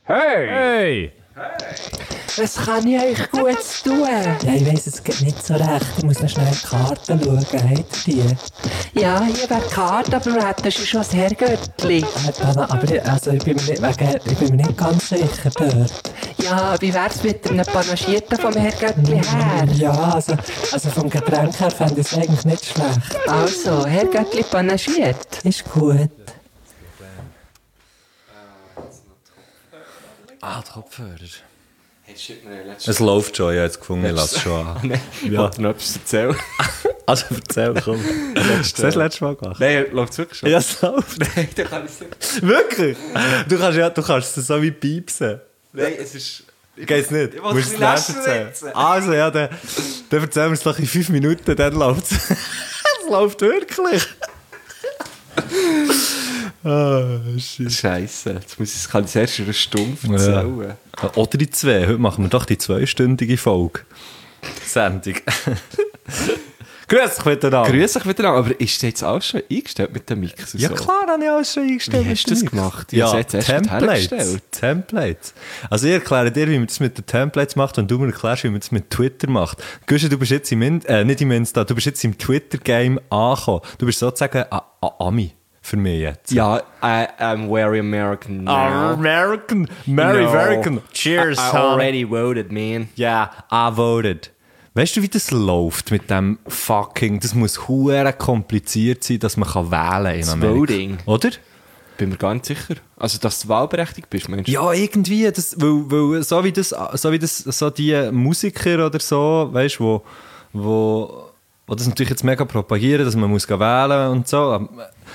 Hey! Was kann ich euch Gutes tun? Ja, ich weiss, es geht nicht so recht. Ich muss noch schnell die Karten schauen. Habt ihr die? Ja, hier wäre die Karte, aber wir hätten schon das Herrgöttli. Aber ich bin mir nicht ganz sicher dort. Ja, wie wär's mit einem Panagierten vom Herrgöttli her? Ja, also vom Getränk her fände ich es eigentlich nicht schlecht. Also, Herrgöttli panagiert. Ist gut. Die Kopfhörer. Hey, shit, Es läuft schon, ich habe es gefunden, ich lasse es schon an. Ich wollte noch etwas erzählen. Also erzähl, komm. Hast du das letzte Mal gemacht? Nein, läuft es wirklich schon? Ja, es läuft. Nein, dann kann ich es nicht. Wirklich? Du kannst es so wie piepsen. Nein, es ist... Geht's nicht? Ich Musst wollte du es es erzählen? erzählen. Also ja, dann erzählen wir es doch in 5 Minuten, dann läuft es. Es läuft wirklich. Shit. Scheisse. Jetzt kann ich es erst in einer Stunde erzählen. Ja. Oder die 2. Heute machen wir doch die 2-stündige Folge. Sendung. Grüß dich miteinander. Grüß dich wieder an. Aber ist das jetzt alles schon eingestellt mit dem Mix? Ja klar, habe ich alles schon eingestellt. Wie hast du das gemacht? Ja, Jetzt erst hergestellt. Templates. Also ich erkläre dir, wie man das mit den Templates macht und du mir erklärst, wie man das mit Twitter macht. Guschen, du bist jetzt nicht im Insta, du bist jetzt im Twitter-Game angekommen. Du bist sozusagen ein Ami für mich jetzt. Ja, I'm very American now. American, very No. American. Cheers, I honey. already voted, man. Yeah, I voted. Weißt du, wie das läuft mit dem fucking... Das muss hure kompliziert sein, dass man wählen kann in Das Amerika. Voting? Oder? Bin mir gar nicht sicher. Also, dass du wahlberechtigt bist, meinst du? Ja, irgendwie. Weil so wie das so die Musiker oder so, weißt du, wo das natürlich jetzt mega propagieren, dass man muss wählen und so.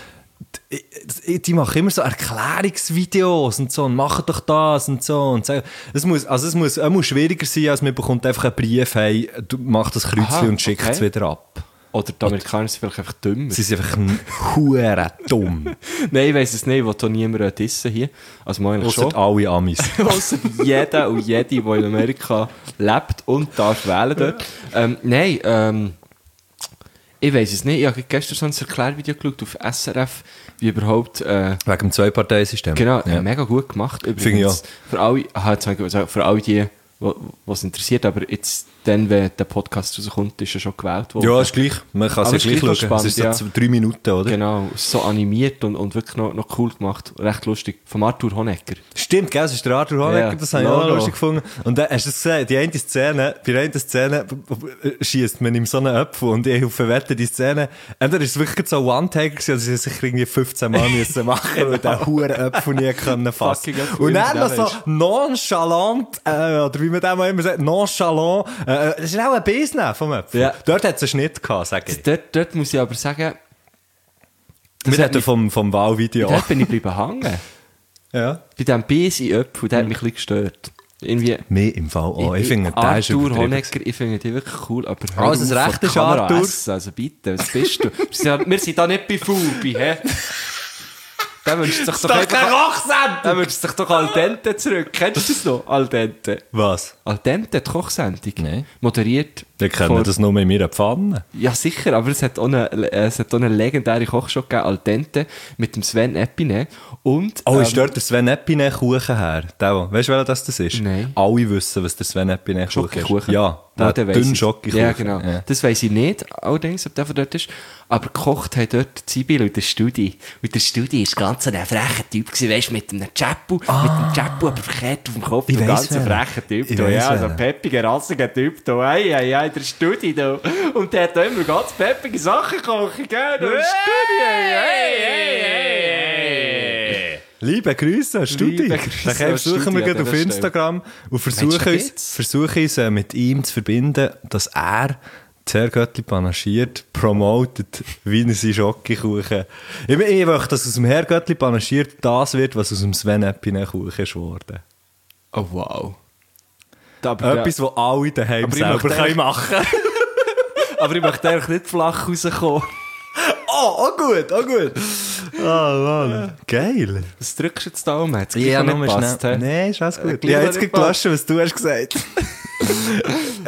Die machen immer so Erklärungsvideos und so und machen doch das und so und so. Es muss schwieriger sein, als man bekommt einfach einen Brief, hey, du mach das Kreuzchen und schickt es wieder ab. Oder die Amerikaner sind vielleicht einfach dümmer. Sie sind einfach hure dumm. Nein, ich weiss es nicht, ich will hier niemanden dissen hier. Also mal eigentlich Ausser schon. alle Amis. Ausser jeder und jede, der in Amerika lebt und darf wählen dort. Nein, ich weiss es nicht. Ich habe gestern so ein Erklärvideo geschaut auf SRF, wie überhaupt... Wegen dem Zwei-Parteisystem. Genau, Ja. mega gut gemacht. Finde ich auch. Für alle, für alle die es interessiert, aber jetzt dann, wenn der Podcast rauskommt, ist er schon gewählt worden. Ja, ist gleich. Man kann es Aber ja gleich noch schauen. spannend, Es ist ja. so 3 Minuten, oder? Genau, es ist so animiert und wirklich noch cool gemacht. Recht lustig. Von Arthur Honegger. Stimmt, gell? Es ist der Arthur Honegger, Ja, das habe ich auch noch Logo. lustig gefunden. Und dann hast du es gesehen, bei der einen Szene schießt man ihm so einen Apfel und ich auf Wette die Szene, entweder ist es wirklich so ein One-Taker gewesen, oder sie sich irgendwie 15 Mal müssen machen, weil der hure Apfel nie können fassen. Fucking Apfel, Und dann ja, noch so weisst. nonchalant, oder wie man dem auch immer sagt, nonchalant, das ist auch ein Business vom Apfel. Ja. Dort hat es einen Schnitt gehabt, sag ich. Dort muss ich aber sagen, Wir hat hatten vom Wahlvideo. dort bin ich bleiben hängen. Ja. Bei diesem Biss in Öpfel, der hat mich ein bisschen gestört. Irgendwie... Mehr im Fall auch. Ich finde, der ist Arthur übertrieben. Honegger, ich finde die wirklich cool, aber hör Also, das auf, Recht vor ist die Kamera Arthur. essen. Also bitte, was bist du? Wir sind da nicht bei Fubi, hä? Der wünscht sich doch Kochsendung! Der wünscht sich doch Al Dente zurück. Kennst du das noch? Al Dente. Was? Al Dente, die Kochsendung. Nein. Moderiert. Wir kennen von- das nur in meiner Pfanne. Ja, sicher, aber es hat auch eine legendäre Kochshow gegeben, Al Dente, mit dem Sven Epine. Und, Oh, ist dort der Sven Epine Kuchen her? Weißt du, welcher das ist? Nein. Alle wissen, was der Sven Epine Kuchen ist. Schokokuchen. Ja, Ja, der weiss dünne ich. Schokokuchen. Ja, genau. Ja. Das weiss ich nicht, allerdings, ob der von dort ist. Aber gekocht hat dort Sibyl und der Studi. Und der Studi war ganz ein frecher Typ gewesen, weisst du, mit einem Chapu, mit dem Chapu aber verkehrt auf dem Kopf. Ich Ein weiss ganz wer. frecher Typ. Ich da, weiss ja, wer. so ein peppiger, rassiger Typ. Da. Ei, der Studi da. Und der hat da immer ganz peppige Sachen gekocht, gell? Der Studi, hey. Liebe Grüße, Studi. Liebe Grüße Dann an versuchen Studi wir an gerade auf dieser Instagram und Meinst du, versuchen uns mit ihm zu verbinden, dass er das Herrgöttli panaschiert, promotet, wie er seinen Schokokuchen. Ich möchte, dass aus dem Herrgöttli panaschiert das wird, was aus dem Sven Epine Kuchen ist worden. Oh, wow. Aber Etwas, was alle daheim Aber ich selber möchte können machen. aber ich möchte eigentlich nicht flach rauskommen. Oh, gut. Oh, Mann. Geil. Was drückst du jetzt da um? Hat's Ja, gleich noch nur nicht gepasst, schnell. hä? Nein, ist alles gut. Gleich Ich habe noch jetzt nicht gelöscht, was du hast gesagt.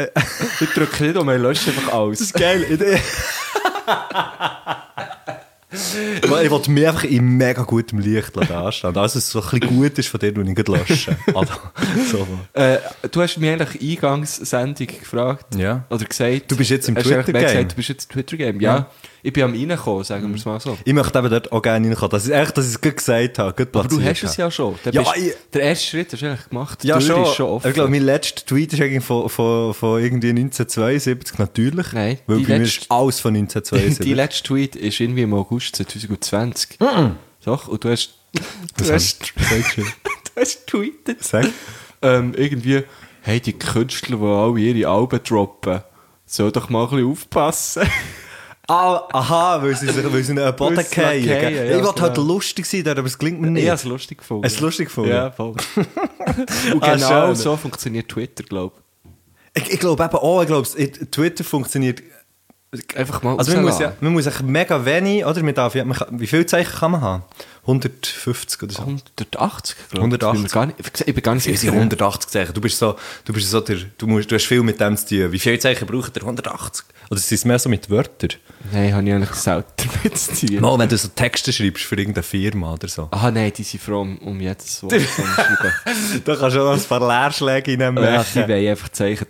Ich drücke nicht um, ich lösche einfach alles. Das ist geil. Ich wollte mich einfach in mega gutem Licht anstehen. Also, es so ein bisschen gut ist von dir, und ich nicht löschen. Also, so. Du hast mich eigentlich Eingangssendung gefragt. Ja. Oder gesagt. Du bist jetzt im hast eigentlich Twitter-Game. gesagt, du bist jetzt im Twitter-Game. Ja. Ich bin am reinkommen, sagen wir es mal so. Ich möchte eben dort auch gerne reinkommen. Dass ich es gut gesagt habe, gut Aber platziert du hast es ja schon. Ja, Der erste Schritt hast du eigentlich gemacht. Die Ja, Tür schon. ist schon offen. Ich glaube, mein letzter Tweet ist eigentlich von irgendwie 1972, natürlich. Nein, Weil die bei mir letzte- ist alles von 1972. Die letzte Tweet ist irgendwie im August 2020. Doch, und du hast... Du hast tweetet. Sag. Irgendwie, hey, die Künstler, die alle ihre Alben droppen, sollen doch mal ein bisschen aufpassen. Aha, weil sie in einen Boden Weil sie fallen. fallen, gell? ja, Ich wollte halt genau. lustig sein, aber es klingt mir Ich nicht. habe es lustig gefunden. Hast du es lustig gefunden? Ja, voll. Und genau schön. so funktioniert Twitter, glaube Ich glaube eben auch, Twitter funktioniert... ich. Einfach mal Also man muss echt mega wenig, oder? Wie viele Zeichen kann man haben? 150 oder so? 180, glaube ich. 180. Ich bin gar nicht Sie sind 180 Zeichen. Du hast viel mit dem zu tun. Wie viele Zeichen braucht der? 180? Oder sind es mehr so mit Wörtern? Nein, habe ich eigentlich selten damit zu tun. Mal, wenn du so Texte schreibst für irgendeine Firma oder so. Ah nein, die sind froh um jedes Wort zu schreiben. Da kannst du auch noch ein paar Leerschläge reinmachen. Ja, die wollen einfach Zeichen.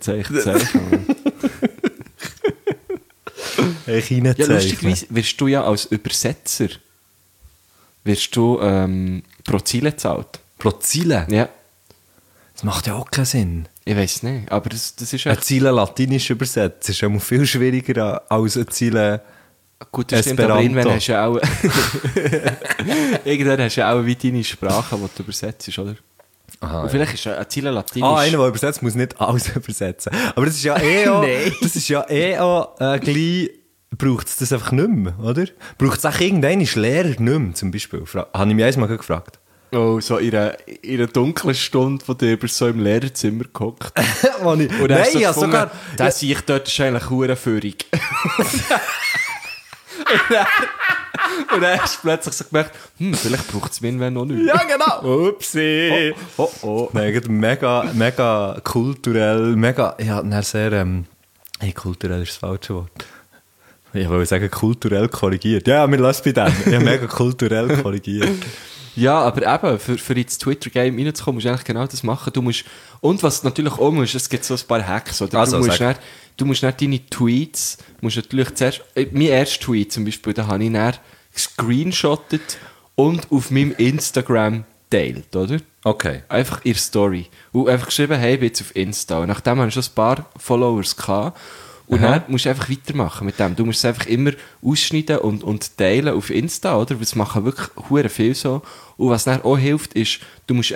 Ja, lustigerweise wirst du ja als Übersetzer pro Ziele gezahlt. Pro Ziele? Ja, Das macht ja auch keinen Sinn. ich weiß nicht, aber das ist Ein echt... Ziele latinisch übersetzt ist ja viel schwieriger als ein Ziele... Gut, das stimmt, aber Esperanto. irgendwann hast du ja auch... irgendwann hast du ja auch wie deine Sprache, die du übersetzt, oder? Aha, Und vielleicht ist ein Ziele latinisch... einer, der übersetzt, muss nicht alles übersetzen. Aber das ist ja auch... Nein. Das ist ja gleich... Braucht es das einfach nicht mehr, oder? Braucht es auch irgendeinen Lehrer nicht mehr, zum Beispiel? Habe ich mich einmal gefragt. Oh, so in einer dunklen Stunde, wo du über so im Lehrerzimmer gehockt. Und Und hast nein, ja, gefunden, sogar... der sehe ich dort ist eigentlich Hurenführung. Und dann hast du plötzlich so gemerkt, vielleicht braucht es mich irgendwann noch nicht. Ja, genau. Upsi. Oh. Nein, mega kulturell, ja, sehr, kulturell ist das falsche Wort. Ich wollte sagen, kulturell korrigiert. Ja, wir lassen bei dem. Ja, mega kulturell korrigiert. Ja, aber eben, für ins Twitter-Game reinzukommen, musst du eigentlich genau das machen. Du musst, und was du natürlich auch musst, es gibt so ein paar Hacks, oder? Also, Du musst nicht deine Tweets, musst natürlich zuerst, mein erster Tweet zum Beispiel, da habe ich dann gescreenshottet und auf meinem Instagram teilt, oder? Okay. Einfach ihre Story. Und einfach geschrieben, hey, ich bin jetzt auf Insta. Und nachdem habe ich schon ein paar Followers gehabt. Und dann musst du einfach weitermachen mit dem. Du musst es einfach immer ausschneiden und teilen auf Insta, oder? Weil es machen wirklich hure viel so. Und was dann auch hilft, ist, du musst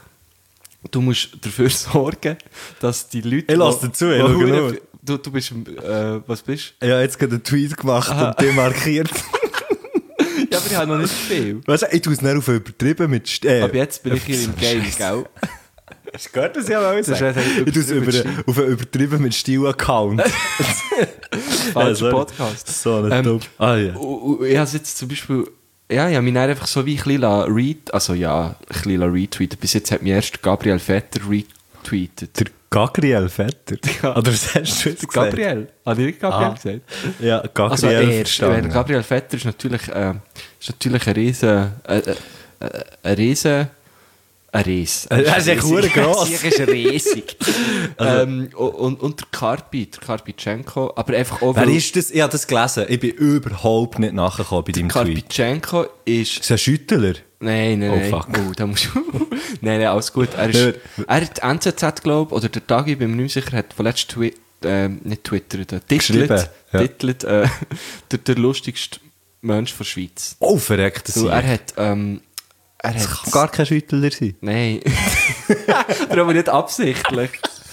dafür sorgen, dass die Leute... Ich lasse dazu, ich schaue nur. Du bist, was bist Ich habe jetzt gerade einen Tweet gemacht und den markiert. Ja, aber ich habe noch nicht viel. Weißt du, ich tue es nicht auf übertrieben mit... Aber jetzt bin ich hier im Game, gell? Hast du gehört, was ich auch sagen? Ich tue es auf einen übertrieben mit Stil-Account. Falscher sorry. Podcast. So nicht dumm. Ah ja. Und ich habe es jetzt zum Beispiel... Ja, ich habe mich dann einfach so wie ein bisschen retweeten. Bis jetzt hat mich erst Gabriel Vetter retweetet. Der Gabriel Vetter? Ja. Oder was hast du jetzt gesagt? Gabriel? Habe ich nicht Gabriel gesagt? Ja, Gabriel. Also erst. verstanden. Gabriel Vetter ist natürlich ein riesen... Ein Riese. Er ist echt verdammt gross. Er ist riesig. Und der Karpitschenko, aber einfach auch... Wer ist das? Ich habe das gelesen. Ich bin überhaupt nicht nachgekommen bei deinem Tweet. Karpitschenko ist... Ist ein Schüttler? Nein. Oh, fuck. Oh, da musst du... nein, alles gut. Er hat NZZ, glaube ich, oder der Tagi, bin mir nicht sicher, hat vorletzt nicht twittert, titelt, der lustigste Mensch der Schweiz. Oh, verreckt. So, er hat... Das kann gar kein Schüttler sein. Nein. Aber nicht absichtlich.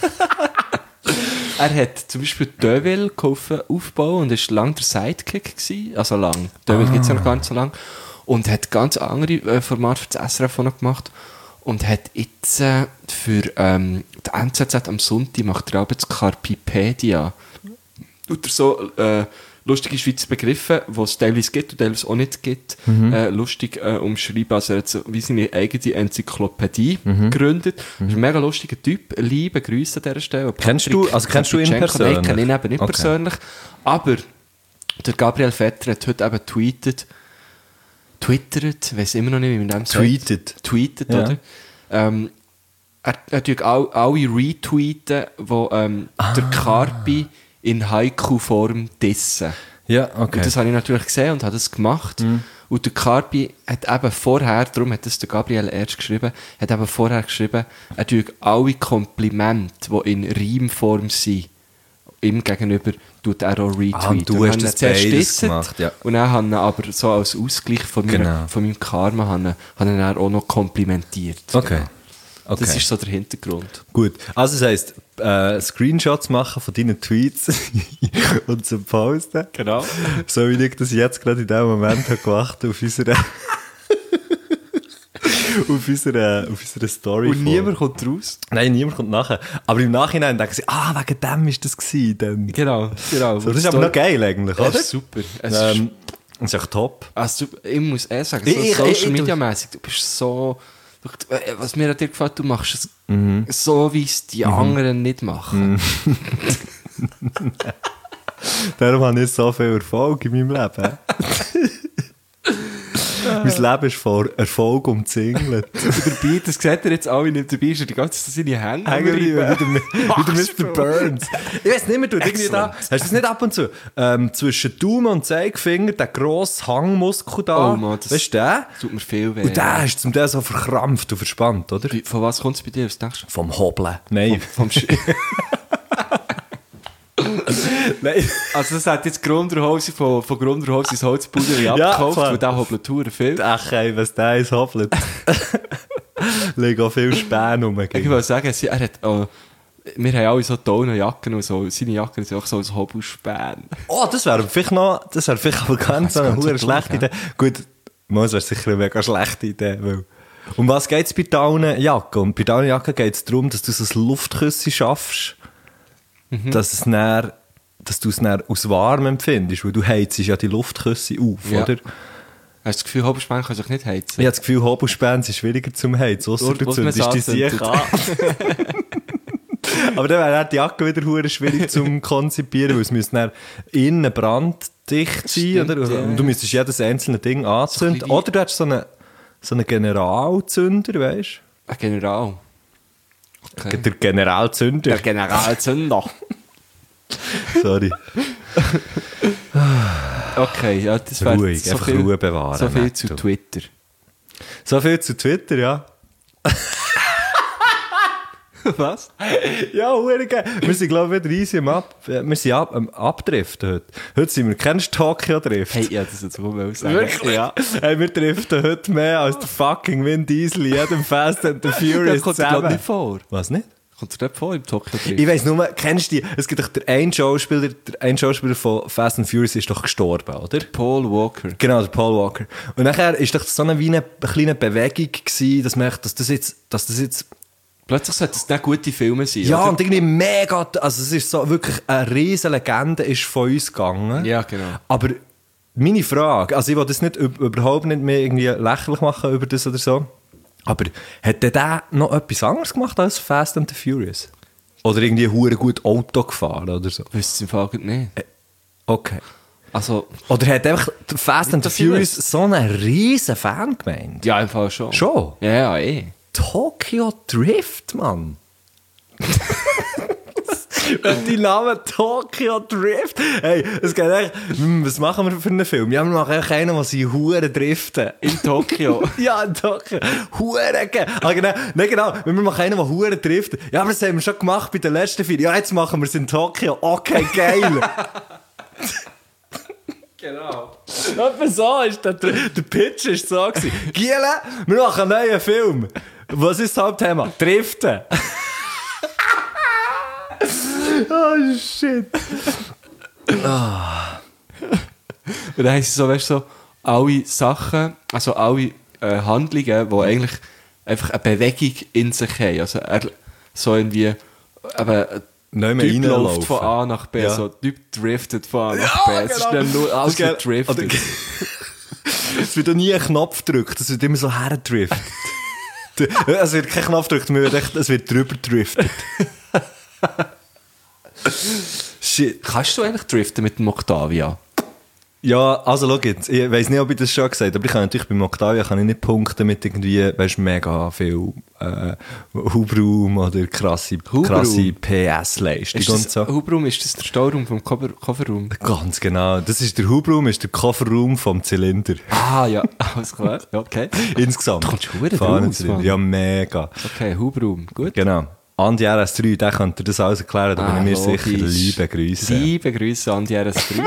Er hat zum Beispiel Deville aufbauen und war lange der Sidekick gewesen. Also lang. Deville gibt es ja noch gar nicht so lang. Und hat ganz andere Formate für das SRF noch gemacht. Und hat jetzt für die NZZ am Sonntag macht er auch jetzt Carpipedia. Oder so lustige Schweizer Begriffe, die es teilweise gibt und teilweise auch nicht gibt, lustig umschreiben. Also er hat so wie seine eigene Enzyklopädie gegründet. Das ist ein mega lustiger Typ. Liebe Grüße an dieser Stelle. Kennst du ihn persönlich? Nein, kenne ihn eben nicht persönlich. Aber der Gabriel Vetter hat heute eben getweetet, twittert, weiss immer noch nicht, wie man dem sagt. Tweetet, Ja. oder? Er tut alle retweeten, die der Carpi in Haiku-Form dissen. Ja, okay. Und das habe ich natürlich gesehen und habe das gemacht. Und der Carpi hat eben vorher, darum hat das der Gabriel erst geschrieben, hat eben vorher geschrieben, er tut alle Komplimente, die in Reimform sind, ihm gegenüber, tut er auch retweeten. Und du Und hast haben das ihn zuerst beides disset gemacht, ja. Und dann haben ihn aber so als Ausgleich von meinem Karma haben ihn dann auch noch komplimentiert. Okay. Genau. Okay. Das ist so der Hintergrund. Gut, also das heisst, Screenshots machen von deinen Tweets und zu posten. Genau. So wie ich das jetzt gerade in diesem Moment habe gemacht auf unserer auf unserer Story. Und niemand kommt raus. Nein, niemand kommt nachher. Aber im Nachhinein denken sie, wegen dem war das gewesen. Dann. Genau. So, das ist aber noch geil eigentlich, Das oder? ist super. Das ist echt top. Also, ich muss sagen, Ich- so ich- Social Media mäßig, du bist so. Was mir an dir gefällt, du machst es so, wie es die anderen nicht machen. Darum habe ich so viel Erfolg in meinem Leben. Mein Leben ist vor Erfolg umzingelt. Und dabei, das sieht er jetzt alle nicht, dabei ist er die ganze Zeit seine Hände. Hängen bleiben, wie der Mr. Burns. Ich weiss nicht mehr, du irgendwie da, Excellent. hast du das nicht ab und zu? Zwischen Daumen und Zeigefinger, der grosse Hangmuskel da. Oh Mann, das- weißt du den? Tut mir viel weh. Und der ist zum Teil so verkrampft und verspannt, oder? Von was kommt es bei dir? Was denkst du? Vom Hobeln. Nein. Nein. Also das hat jetzt Grunderhose von Grunderhose ins Holzpulver Ja, abgekauft, klar. weil der hobelt Touren viel. Ach ey, was der ist hobelt. Legen auch viel Späne rum. Ich will sagen, er hat, wir haben alle so Tonenjacken und so, seine Jacken sind auch so ein Hobelspan. Oh, das wäre vielleicht aber ganz so eine ganz so hure schlechte Idee. Gut, das wäre sicher eine mega schlechte Idee. Weil um was geht es bei Daunenjacke? Und bei Daunenjacke geht es darum, dass du so ein Luftküsse schaffst, dass du es dann aus warm empfindest, weil du heizst ja die Luftküsse auf, Ja. oder? Hast du das Gefühl, Hobelspan kann sich nicht heizen? Ich habe das Gefühl, Hobelspäne sind schwieriger zum Heizen, ausser Nur, du was man zündest die anzündet. Sicher an. Aber dann wäre auch die Jacke wieder hure schwierig zum konzipieren, weil es müsste dann innen branddicht sein, Stimmt, oder? ja. Und du müsstest jedes einzelne Ding anzünden. So ein bisschen wie- Oder du hast so einen Generalzünder, weißt Ein General. du? Okay. Der Generalzünder. Generalzünder. Sorry. Okay, ja, das wäre Ruhig, so einfach viel, Ruhe bewahren. so viel Matt, zu du. Twitter. So viel zu Twitter, ja. Was? Ja, hure geil. Wir sind, glaube ich, wieder easy wir sind am Abdriften heute. Heute sind wir, kennst du Tokyo Drift? Hey, ja, das jetzt wohl sagen. Wirklich? Ja. Hey, wir driften heute mehr als der fucking Vin Diesel in jedem Fast and the Furious Das kommt dir glaub zusammen. nicht vor. Was nicht? Kommt dir nicht vor im Tokyo Drift? Ich weiss nur, kennst du die? Es gibt doch ein Schauspieler von Fast and Furious ist doch gestorben, oder? Paul Walker. Genau, der Paul Walker. Und nachher ist doch so eine, wie eine kleine Bewegung gewesen, dass man echt, dass das jetzt Plötzlich sollten es nicht gute Filme sein, ja, oder? und irgendwie mega, also es ist so wirklich eine riesen Legende ist von uns gegangen. Ja, genau. Aber meine Frage, also ich will das nicht, überhaupt nicht mehr irgendwie lächerlich machen über das oder so, aber hat der noch etwas anderes gemacht als Fast and the Furious? Oder irgendwie hure gut Auto gefahren oder so? Wüsste es im Fall nicht. Okay. Also, Oder hat einfach der Fast and the dass ich Furious so einen riesen Fan gemeint? ja, im Fall schon. Schon? Ja, eh. Tokyo Drift, Mann. Die Name Tokyo Drift. Hey, es geht echt, was machen wir für einen Film? Ja, wir machen echt einen, wo sie Huren driften. In Tokio. Ja, in Tokyo. Huren geil. Ah, genau. Nein, genau. Wir machen einen, der Huren driftet. Ja, aber das haben wir schon gemacht bei den letzten 4. Ja, jetzt machen wir es in Tokio. Okay, geil. Genau. Etwa so ist der Pitch ist so gewesen. Giele, wir machen einen neuen Film. Was ist das Hauptthema? Driften. Oh, shit. Und dann haben sie so, weißt du, so alle Sachen, also alle Handlungen, die eigentlich einfach eine Bewegung in sich haben. Also so irgendwie, aber Nicht Typ mehr läuft von A reinlaufen. nach B, Ja. so Typ driftet von A nach B. Es ist dann nur alles Das ist geil. gedriftet. Es wird auch nie ein Knopf gedrückt, es wird immer so herdriftet. Es wird kein Knopf gedrückt, es wird drüber driftet. Shit. Kannst du eigentlich driften mit dem Octavia? Ja, also schau jetzt, ich weiss nicht, ob ich das schon gesagt habe, aber ich kann natürlich beim Octavia kann ich nicht punkten mit irgendwie, weißt du, mega viel Hubraum oder krasse PS-Leistung Ist und das, so. Hubraum, ist das der Stauraum vom Kofferraum? Ganz genau. Das ist der Hubraum, ist der Kofferraum vom Zylinder. Ah, ja, alles klar. Ja, okay. Insgesamt. Da kommst du verdammt Fahnenzylinder. raus, Mann. Ja, mega. Okay, Hubraum, gut. Genau. Andi RS3, der könnte dir das alles erklären, da bin ich mir sicher. Liebe Grüße. Liebe Grüße an die RS3.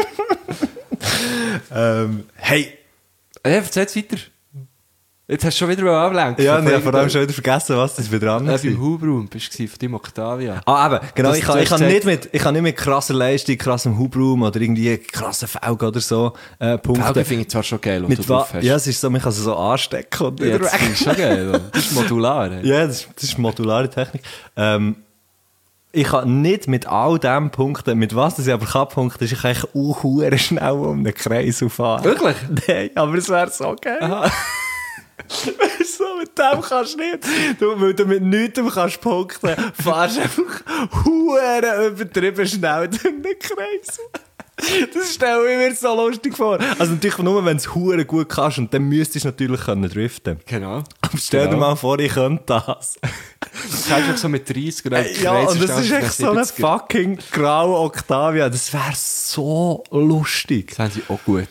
Hey! Erzähl's weiter. Jetzt hast du schon wieder ablenken. Ja, und ich habe vor allem schon wieder vergessen, was das wieder dran ist. Beim Hubraum bist du von deinem Octavia. Ah, eben, genau, Das- ich du kann hast nicht mit krasser Leistung, krassem Hubraum oder irgendwie krassen Felgen oder so Felgen punkten. finde ich zwar schon geil, wenn du Mit drauf hast. Ja, es ist so, man kann sie so anstecken und Ja, wieder das weg. finde ich schon geil. Das ist modular. Ey. Ja, das ist modulare Technik. Ich kann nicht mit all dem punkten, mit was das ich aber kann punkten, ist ich eigentlich auch hure schnell um einen Kreis fahren. Wirklich? Nein, aber es wäre so geil. Weißt du, mit dem kannst du nicht. Weil du mit nichts kannst punkten, fahrst einfach hure übertrieben schnell durch den Kreis. Das stelle ich mir so lustig vor. Also natürlich nur, wenn du es hure gut kannst und dann müsstest du natürlich können driften. Genau. Aber stell dir mal vor, ich könnte das. Das heißt auch so mit 30 oder Ja, und das ist echt so ein fucking grauer Octavia. Das wäre so lustig. Das haben sie auch gut.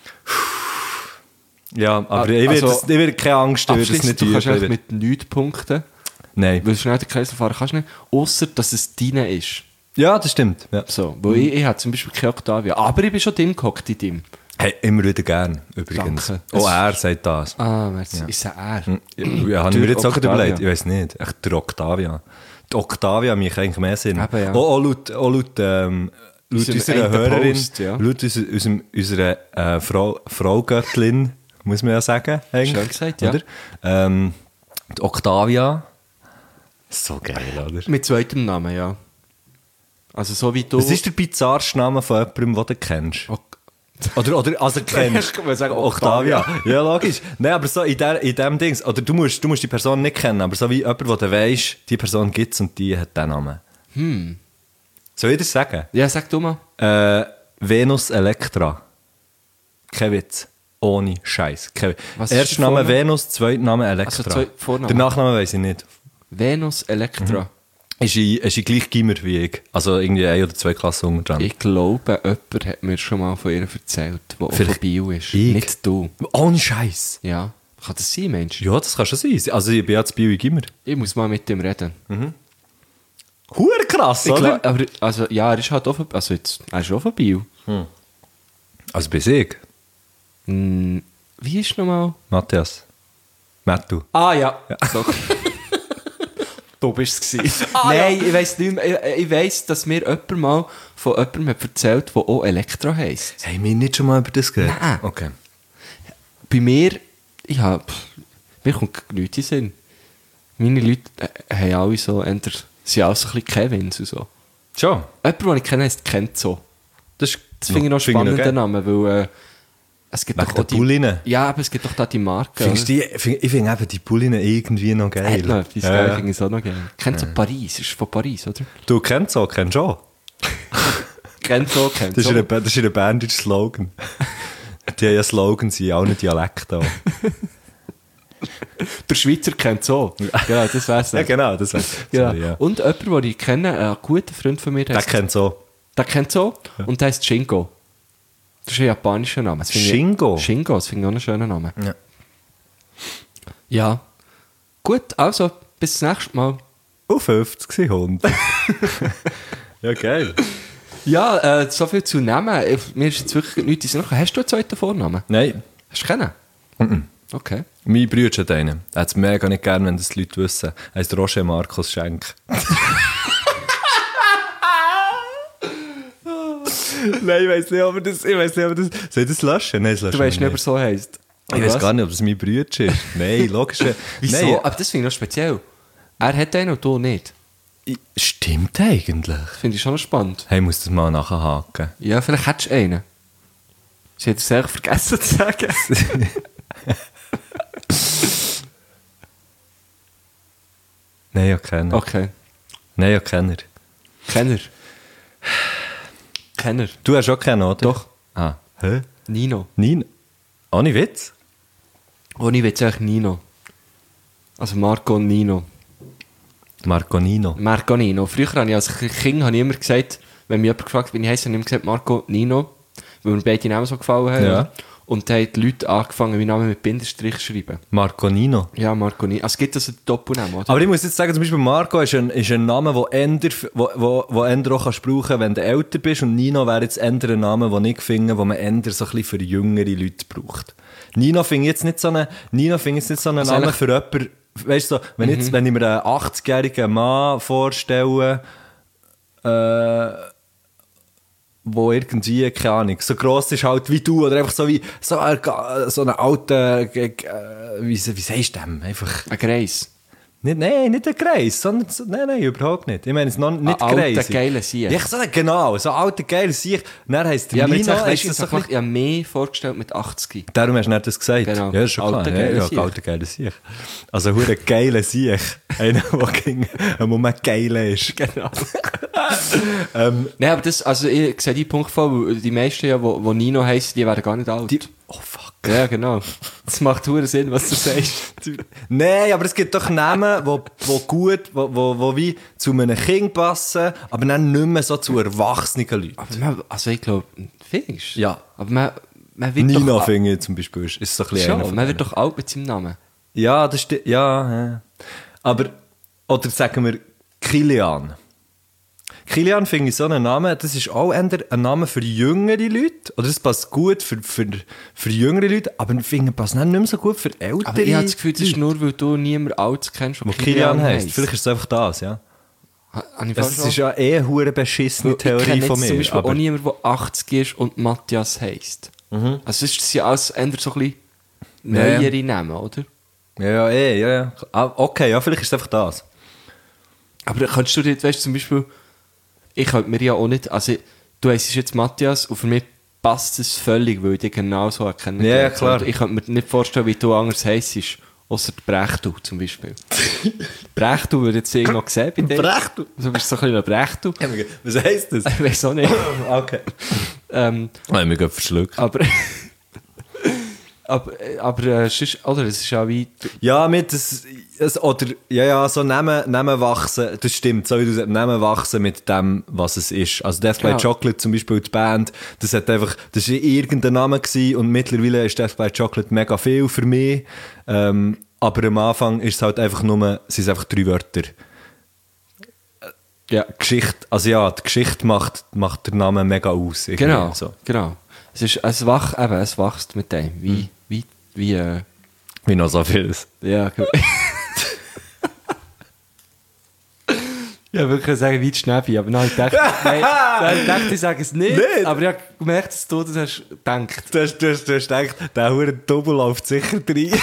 Ja, aber ich Also, werde keine Angst, ich würde das nicht Du kannst üben. eigentlich mit nichts punkten, Nein. weil du schnell den Kreis fahren kannst nicht, ausser dass es deine ist. Ja, das stimmt. Ja. So, weil ich habe zum Beispiel keine Octavia, aber ich bin schon drin gehockt in dem. Hey, immer wieder gern, übrigens. Danke. Oh, er sagt das. Ah, merci. Ist er? Ja, habe ich mir jetzt auch Octavia. überlegt. Ich weiß nicht. Echt der Octavia. Die Octavia macht eigentlich mehr Sinn. Eben, ja. Auch laut unserer einen Hörerin, Post, ja. laut unserer Frau-Göttlin, muss man ja sagen. Eigentlich, Schön gesagt, ja. oder? Die Octavia. So geil, oder? Mit zweitem Namen, ja. Also so wie du... Was ist der bizarrste Name von jemandem, den du kennst? Oder also kennst. Ich kann mal sagen Octavia. Ja, logisch. Nein, aber so in dem Dings, oder du musst die Person nicht kennen, aber so wie jemand, der du weisst, die Person gibt es und die hat diesen Namen. Soll ich das sagen? Ja, sag du mal. Venus Electra. Kein Witz. Ohne Scheiß. Was ist Erster der Name Vorname? Venus, zweiter Name Electra. Also zwei Vornamen. Der Nachname weiss ich nicht. Venus Electra. Ist in gleich Gimmer wie ich. Also irgendwie 1 oder 2 Klassen unter dran. Ich glaube, jemand hat mir schon mal von ihr erzählt, die auch von Vielleicht Bio ist. ich? Nicht du. Ohne Scheiß. Ja. Kann das sein, Mensch? Ja, das kann schon sein. Also ich bin jetzt Bio in Gimmer. Ich muss mal mit ihm reden. Hure krass, oder? Aber, also, ja, er ist halt auch von, also jetzt, er ist auch von Bio. Also bis ich. Wie ist nochmal? Matthias. Mattu. Ah, ja. So. Du bist es gewesen. Nein, ich weiss nicht mehr. Ich weiss, dass mir jemand mal von jemandem hat erzählt, der auch Elektra heisst. Haben wir nicht schon mal über das geredet? Nein. Okay. Bei mir, mir kommt nichts in den Sinn. Meine Leute haben alle so, sind auch so ein bisschen Kevins und so. Schon? Jemand, den ich kenne, heisst Kenzo. Das finde ich noch spannend, den Namen, weil es gibt Wegen doch der auch die... Bullinen. Ja, aber es gibt doch da die Marke. Findest du ich finde eben die Bullinen irgendwie noch geil. Hat noch etwas, geil, finde ich es auch noch geil. Kennst du Paris? Ist von Paris, oder? Du kennst auch, kennst schon. Kenzo. Das ist ein Bandage Slogan. Die haben ja Slogans in allen Dialekten. Auch. Der Schweizer kennt so. Ja, das wär's. Ja, genau, das wär's. Ja. Sorry, ja. Und jemand, den ich kenne, ein guter Freund von mir, Der kennt so. der kennt so und der heißt Shingo. Das ist ein japanischer Name. Das finde ich- Shingo? Shingo, das finde ich auch einen schönen Namen. Ja. Ja. Gut, also, bis zum nächsten Mal. Auf 50 sind Hund. Ja, geil. Ja, so viel zu Namen. Mir ist jetzt wirklich nichts in den Sinn. Hast du einen zweiten Vornamen? Nein, Hast du keinen? Okay. mein Bruder hat einen. Er hat es mega nicht gern, wenn das die Leute wissen. Er heißt Roger Markus Schenk. Nein, ich weiß nicht, ob das... Soll ich das löschen? Nein, das löschen Du weißt wir nicht, ob er so heisst. Ich weiß gar nicht, ob das mein Bruder ist. Nein, logisch. Wieso? Nein, Aber das finde ich noch speziell. Er hat einen und du nicht. stimmt eigentlich. Das finde ich schon noch spannend. Hey, ich muss das mal nachhaken. Ja, vielleicht hättest du einen. Sie hat es eigentlich vergessen zu sagen. Nein, ja, keiner. Okay. Nein, ja, keiner. Kenner. Kenner. Du hast auch keinen, oder? Doch. Ah. Hä? Nino. Nino? Ohne Witz? Ohne Witz, eigentlich Nino. Also Marco und Nino. Marco Nino. Marco Nino. Früher habe ich als Kind immer gesagt, wenn mich jemand gefragt hat, wie ich heisse, habe ich immer gesagt Marco Nino, weil mir beide Namen so gefallen haben. Ja. Und dann haben die Leute angefangen, meinen Namen mit Bindestrich zu schreiben. Marco Nino. Ja, Marco Nino. Also es gibt also einen Doppelnamen, oder? Aber ich muss jetzt sagen, zum Beispiel Marco ist ein Name, den du auch kannst brauchen, wenn du älter bist. Und Nino wäre jetzt eher ein Name, den ich finde, den man eher so ein bisschen für jüngere Leute braucht. Nino finde ich jetzt nicht so einen Also Namen für jemanden, weißt du, so, wenn ich mir einen 80-jährigen Mann vorstelle, wo irgendwie, keine Ahnung, so gross ist halt wie du, oder einfach so wie so ein alter, wie sagst du dem? Einfach... Ein Greis. Nicht ein Greis, sondern... Nein, überhaupt nicht. Ich meine, es ist noch nicht Greis. Alter, geiler Sieg. Ja, genau, so alter, geiler Sieg. Dann heisst der Ja, Nino... ich habe mehr vorgestellt mit 80. Darum hast du nicht das gesagt. Genau. Ja, das ist schon klar. Alter, geiler Sieg. Alter, geiler Sieg. Also, hure geiler Sieg. Einer, der gegen einen Moment geil ist. Genau. Nein, aber das, also ich sehe die Punkt voll, weil die meisten, ja, wo Nino heissen, die werden gar nicht alt. Oh, fuck. Ja, genau. Das macht hure Sinn, was du sagst. Nein, aber es gibt doch Namen, die gut, wo wie zu einem Kind passen, aber dann nicht mehr so zu erwachsenen Leuten. Aber also ich glaube, findest du? Ja. Aber man wird Nino, doch... finde ich zum Beispiel, ist so ein bisschen einer Schon, von man denen. wird doch alt mit seinem Namen. Ja, das stimmt. Ja. Aber, oder sagen wir Kilian. Kilian finde ich so einen Namen, das ist auch eher ein Name für jüngere Leute. Oder das passt gut für jüngere Leute, aber ich finde, es passt nicht mehr so gut für ältere Aber ich habe das Gefühl, das ist Leute. nur, weil du niemand Altes kennst, Wo Kilian heisst. Vielleicht ist es einfach das, ja. Das ist ja eine hure beschissene Theorie von mir. Zum Beispiel aber auch niemand, der 80 ist und Matthias heisst. Also das ist ja alles eher so ein bisschen neuere Namen, oder? Ja. Okay, ja, vielleicht ist es einfach das. Aber kannst du dir, weißt du, zum Beispiel, ich könnte mir ja auch nicht, also du heisst jetzt Matthias und für mich passt es völlig, weil ich dich genau so erkenne. Ja, klar. Ich könnte mir nicht vorstellen, wie du anders heisst, außer Brechtu zum Beispiel. Brechtu würde jetzt ich noch sehen bei dir. Brechtu? Du bist so ein bisschen ein Brechtu. Was heisst das? Ich weiß auch nicht. Okay. Haben wir gerade verschluckt. Aber sonst, oder? Es ist ja wie... Ja, so Namen wachsen, das stimmt, so wie du sagst, Namen wachsen mit dem, was es ist. Also Death by Genau. Chocolate zum Beispiel, die Band, das war irgendein Name gewesen und mittlerweile ist Death by Chocolate mega viel für mich. Aber am Anfang ist es halt einfach nur, sind es einfach 3 Wörter. Ja. Geschichte, also ja, die Geschichte macht den Namen mega aus. irgendwie. Genau, So. genau. Es wächst mit dem. Wie noch so vieles. Ja, genau. Ja, wirklich sagen, wie die Schnäppi, aber nein, ich dachte, ich sage es nicht, Nicht? aber ich habe gemerkt, dass du das hast gedacht. Du hast gedacht, der hure Double läuft sicher rein.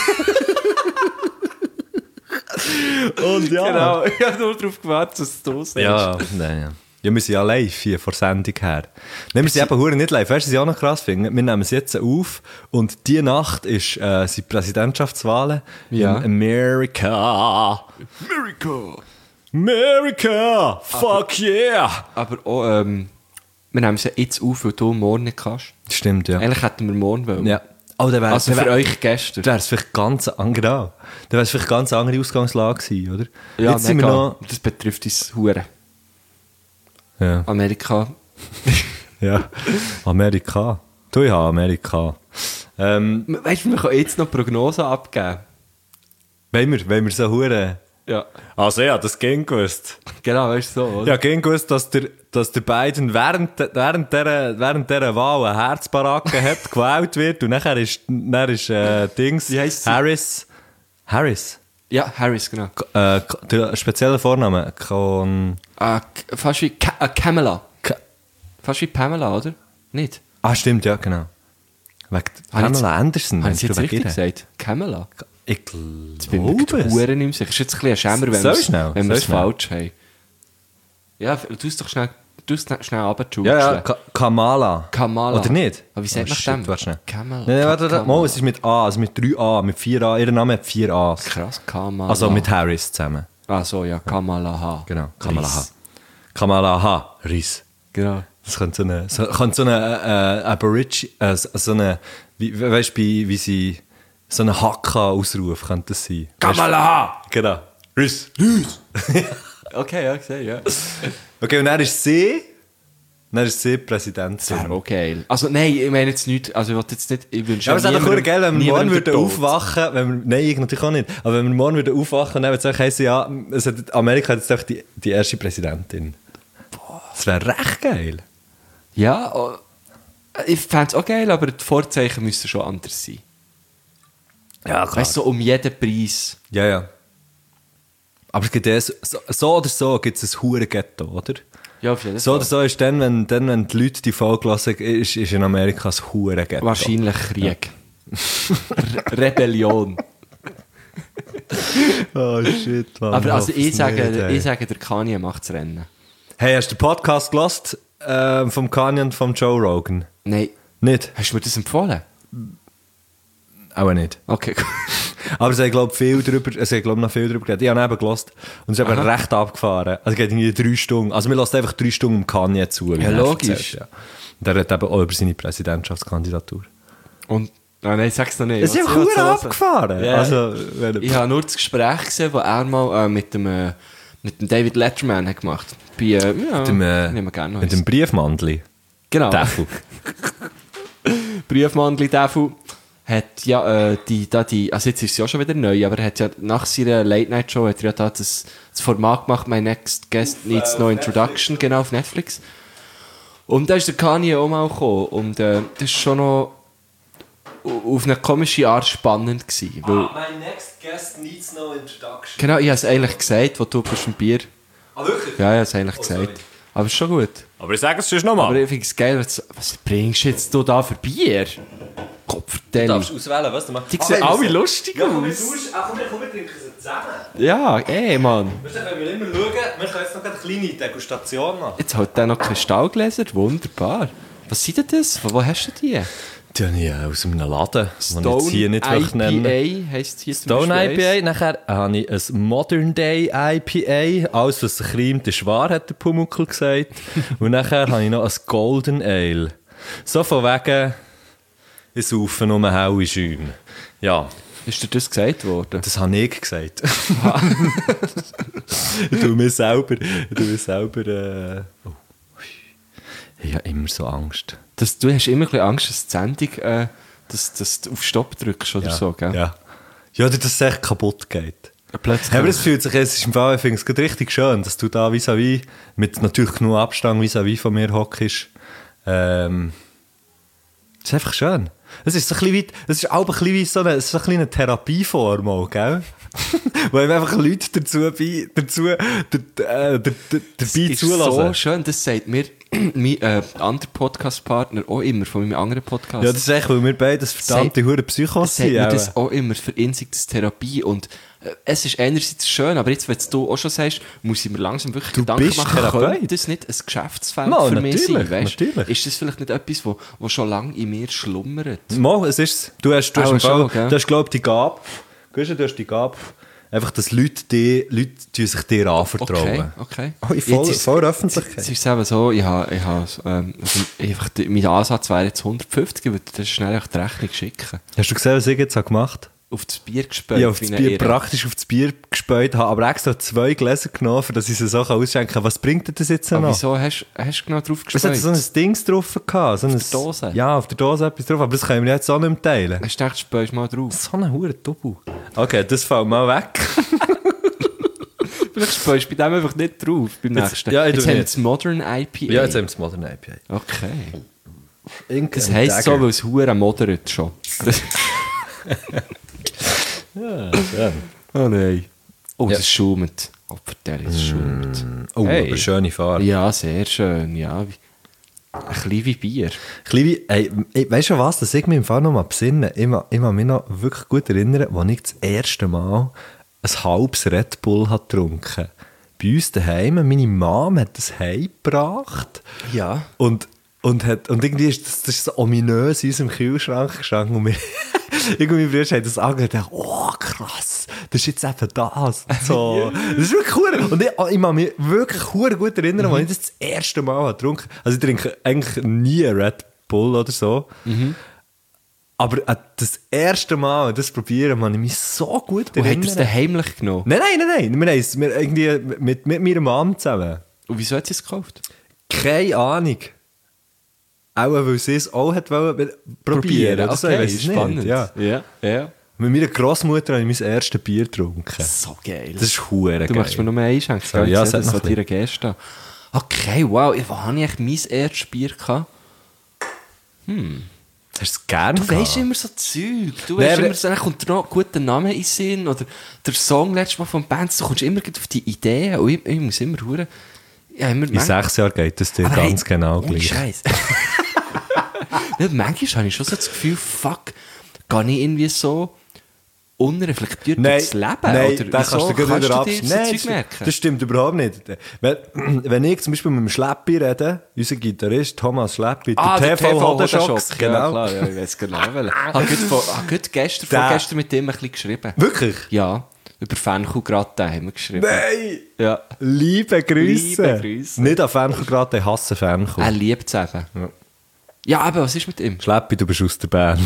Und ja. Genau, ich habe nur darauf gewartet, dass du es sagst. Ja, nein. Ja, wir sind ja live hier vor Sendung her. Nein, wir sind eben hure nicht live. Weißt du, was ich auch noch krass finde? Wir nehmen es jetzt auf und diese Nacht sind Präsidentschaftswahlen Ja. in Amerika. America! Fuck yeah! Aber auch, wir nehmen es ja jetzt auf, weil du morgen nicht kannst. Stimmt, ja. Eigentlich hätten wir morgen wollen. Ja. Oh, Also für euch gestern. wäre es vielleicht ganz genau. Dann wäre es vielleicht ganz andere Ausgangslage gewesen, oder? Ja, jetzt sind wir mega. noch... Das betrifft uns Huren. Ja. Amerika. Ja. Amerika. Du, ja, Amerika. Weißt du, wir können jetzt noch Prognosen abgeben. Wollen wir so hure... Ja. Also ja, das ging gewusst. Genau, weißt du so, oder? Ja, ging gewusst, dass der Biden während dieser Wahl eine Herzbaracke hat, gewählt wird und nachher ist Dings... Wie heisst sie? Harris. Ja, Harris, genau. Der spezielle Vorname. Fast wie Kamala. Fast wie Pamela, oder? Nicht? Ah, stimmt, ja, genau. Wegen Pamela Anderson. Habe ich meinst du, jetzt wegen richtig ihr? gesagt? Kamala? Ich Jetzt bin ich glaube es. Huren nicht sicher. Es ist jetzt ein bisschen ein Schämer, So schnell, wenn wir es so schnell. falsch haben. Ja, du es doch schnell runter, Ja, Kamala. Kamala. Oder nicht? Aber wie sagt man shit, dem? warte schnell. Kamala. Nein, warte, Kamala. mal, es ist mit A, also mit 3A, mit 4A. Ihr Name hat 4 A's. Krass, Kamala. Also mit Harris zusammen. Ah so, ja, Kamala H. Genau, Kamala H. Riss. Kamala H. Riss. Genau. Das könnte so eine Aborigine, so eine, weißt du, wie sie so eine Hakka-Ausruf könnte das sein. Kamala! Genau. Rüss. Okay, ja, gesehen, ja. Okay, und dann ist sie Präsidentin. Wäre auch geil. Also nein, ich meine jetzt nicht, also ich will jetzt nicht, ich wünsche Ja, aber es wäre doch cool, geil, wenn wir morgen würden Tod. aufwachen, nein, natürlich auch nicht, aber wenn wir morgen würden aufwachen und dann würde es heißen, ja, Amerika hat jetzt einfach die erste Präsidentin. Das wäre recht geil. Ja, ich fände es auch geil, aber die Vorzeichen müssen schon anders sein. Ja, klar. Weißt du, so um jeden Preis. Ja. Aber es gibt so oder so gibt es ein Hure-Ghetto, oder? Ja, auf jeden Fall. So oder so ist dann, wenn die Leute die Folge hören, ist in Amerika ein Hure-Ghetto. Wahrscheinlich Krieg. Rebellion. Oh shit, Mann. Aber also ich sage, nicht, der Kanye macht das Rennen. Hey, hast du den Podcast gehört vom Kanye und vom Joe Rogan? Nein. Nicht? Hast du mir das empfohlen? Auch nicht. Okay, cool. Aber sie haben, glaube ich, noch viel darüber geredet. Ich habe ihn eben gehört. Und es ist eben recht abgefahren. Also es geht irgendwie 3 Stunden. Also wir lassen einfach 3 Stunden um Kanye zu. wie Ja, er logisch. erzählt, ja. Und er redet eben auch über seine Präsidentschaftskandidatur. Und, nein, sag's noch nicht. Es ist einfach Was ich verdammt hören? abgefahren. Ja. Also, Ich habe nur das Gespräch gesehen, das er mal mit dem David Letterman hat gemacht. Bei, ja, nehmen wir gerne noch mit dem Briefmandli. Genau. Teufel. Briefmandli Teufel hat ja also jetzt ist es ja schon wieder neu, aber er hat ja nach seiner Late-Night-Show hat er ja da das Format gemacht, My Next Guest Needs No Introduction, genau, auf Netflix. Und da ist der Kanye auch mal gekommen und das ist schon noch auf eine komische Art spannend gewesen. Weil, My next guest needs no introduction. genau, ich habe es eigentlich gesagt, wo du bist im Bier. Ah, wirklich? Ja, ich habe es eigentlich gesagt. sorry. Aber ist schon gut. Aber ich sage es sonst nochmal. Aber ich finde es geil, was bringst du jetzt da für Bier? Kopfvertelli. Du darfst auswählen, was du machst. Die sehen alle lustig aus. Komm, wir trinken sie zusammen. Ja, Mann. Weißt du, wenn wir immer schauen, wir können jetzt noch eine kleine Degustation machen. Jetzt hat der noch Kristallgläser, wunderbar. Was sind denn das? Wo hast du die? Die habe ich aus einem Laden, den ich jetzt hier nicht nennen IPA heisst hier zum Stone Beispiel IPA, nachher habe ich ein Modern Day IPA, alles was sich reimt ist wahr, hat der Pumuckl gesagt. Und nachher habe ich noch ein Golden Ale. So von wegen, ich saufe nur helle Schäume. Ja. Ist dir das gesagt worden? Das habe ich gesagt. Ich tue mir selber ich habe immer so Angst. Du hast immer ein bisschen Angst, dass die Sendung dass du auf Stopp drückst oder so, gell? Ja. Ja, dass es echt kaputt geht. Plötzlich. Ja, aber es fühlt sich, es ist im Fall, ich finde es gerade richtig schön, dass du da vis-à-vis, mit natürlich genug Abstand vis-à-vis von mir hockst. Das ist einfach schön. Es ist so ein bisschen wie, es ist auch ein bisschen wie so eine kleine Therapieform auch, gell? Wo einfach Leute dabei Das ist zulassen. so schön, das sagt mir mein anderer Podcast-Partner auch immer von meinem anderen Podcast. Ja, das ist echt, weil wir beide verdammte hure Psychos sagt sind. mir auch. das auch immer, für ihn sei das Therapie und es ist einerseits schön, aber jetzt, wenn du auch schon sagst, muss ich mir langsam wirklich Gedanken bist machen, Therapeut. könnte das nicht ein Geschäftsfeld Mal, für mich sein? natürlich, Weißt? natürlich. Ist das vielleicht nicht etwas, wo schon lange in mir schlummert? Mal, es ist, du hast Auch im Fall, schon, gell? du hast, glaub ich, die Gabe, du hast die Gabe, einfach, dass Leute sich dir anvertrauen. Okay. Oh, voll Öffentlichkeit. Jetzt ist es eben so, einfach, mein Ansatz wäre jetzt 150, ich würde dir schnell die Rechnung schicken. Hast du gesehen, was ich jetzt gemacht habe? Auf das Bier gespäut. Ich habe praktisch auf das Bier gespäut, habe aber extra 2 Gläser genommen, dass ich sie so ausschenken kann. Was bringt dir das jetzt Aber noch? wieso hast du genau drauf Es hat gespäut? so ein Dings drauf gehabt. So der Dose? Ja, auf der Dose etwas drauf, aber das können wir jetzt auch nicht mehr teilen. Hast du gedacht, späust mal drauf? So eine hure Doppel. Okay, das fällt mal weg. Vielleicht späust du bei dem einfach nicht drauf, beim Jetzt- nächsten. ja, ich jetzt tu haben wir nicht. das Modern IPA. Ja, jetzt haben wir das Modern IPA. Okay. Das heisst so, weil es hure modert schon. Ja, schön. Oh nein. Oh, Ja. das schaumt. Opferteil, es schaumt. Oh, Hey. aber schöne Fahrt. Ja, sehr schön, ja. Ein bisschen wie Bier. Kleine, weißt du was, das ich mich im Fall noch mal besinnen. Ich mag mich noch wirklich gut erinnern, als ich das erste Mal ein halbes Red Bull habe getrunken. Bei uns daheim, meine Mom hat das heimgebracht. Ja. Und irgendwie ist das ist so ominös in unserem Kühlschrank gestanden. Und Ich und mein Bruder haben das angehört und dachte, oh krass, das ist jetzt eben das. So. Das ist wirklich cool. Und ich kann mich wirklich gut erinnern, als ich das erste Mal habe getrunken. Also ich trinke eigentlich nie Red Bull oder so. Aber das erste Mal das probieren, kann ich mich so gut erinnern. Und hat er es dann heimlich genommen? Nein. Wir haben es irgendwie mit meiner Mom zusammen. Und wieso hat sie es gekauft? Keine Ahnung. Auch weil sie es auch hat probieren. Oder so, ich weiss es spannend. nicht. Ja. Ja. Mit meiner Großmutter habe ich mein erstes Bier getrunken. So geil. Das ist verdammt geil. Du möchtest mir noch mehr einschenken. Ja, Ja, sag das noch hat ein dir Gäste. Okay, wow. Wo habe ich eigentlich mein erstes Bier gehabt? Hast du es gerne Du weisst immer so Zeug. Du weisst immer so, dann kommt dir noch ein guter Name in den Sinn. Oder der Song letztes Mal von Bands. Du kommst immer auf die Ideen. Und ich muss immer hören. Ja, In 6 Jahren geht das dir ganz genau gleich. Scheiße. Ja, manchmal habe ich schon so das Gefühl, fuck, gehe ich irgendwie so unreflektiert durchs Leben? Nein, oder das kannst du wieso? gar nicht Kannst du dir so Nein, Zeug merken? das stimmt überhaupt nicht. Wenn ich zum Beispiel mit dem Schleppi rede, unser Gitarrist Thomas Schleppi, der TV Hodenschocks, genau. genau. Ja, klar, ja, ich weiß genau. Ich habe gestern mit dem ein bisschen geschrieben. Wirklich? Ja, über Fenchel-Gratin haben wir geschrieben. Nein! Ja. Liebe Grüße. Liebe Grüße. Nicht an Fenchel gerade, ich hasse Fenchel. Er liebt es eben. Ja, aber was ist mit ihm? Schleppi, du bist aus der Band.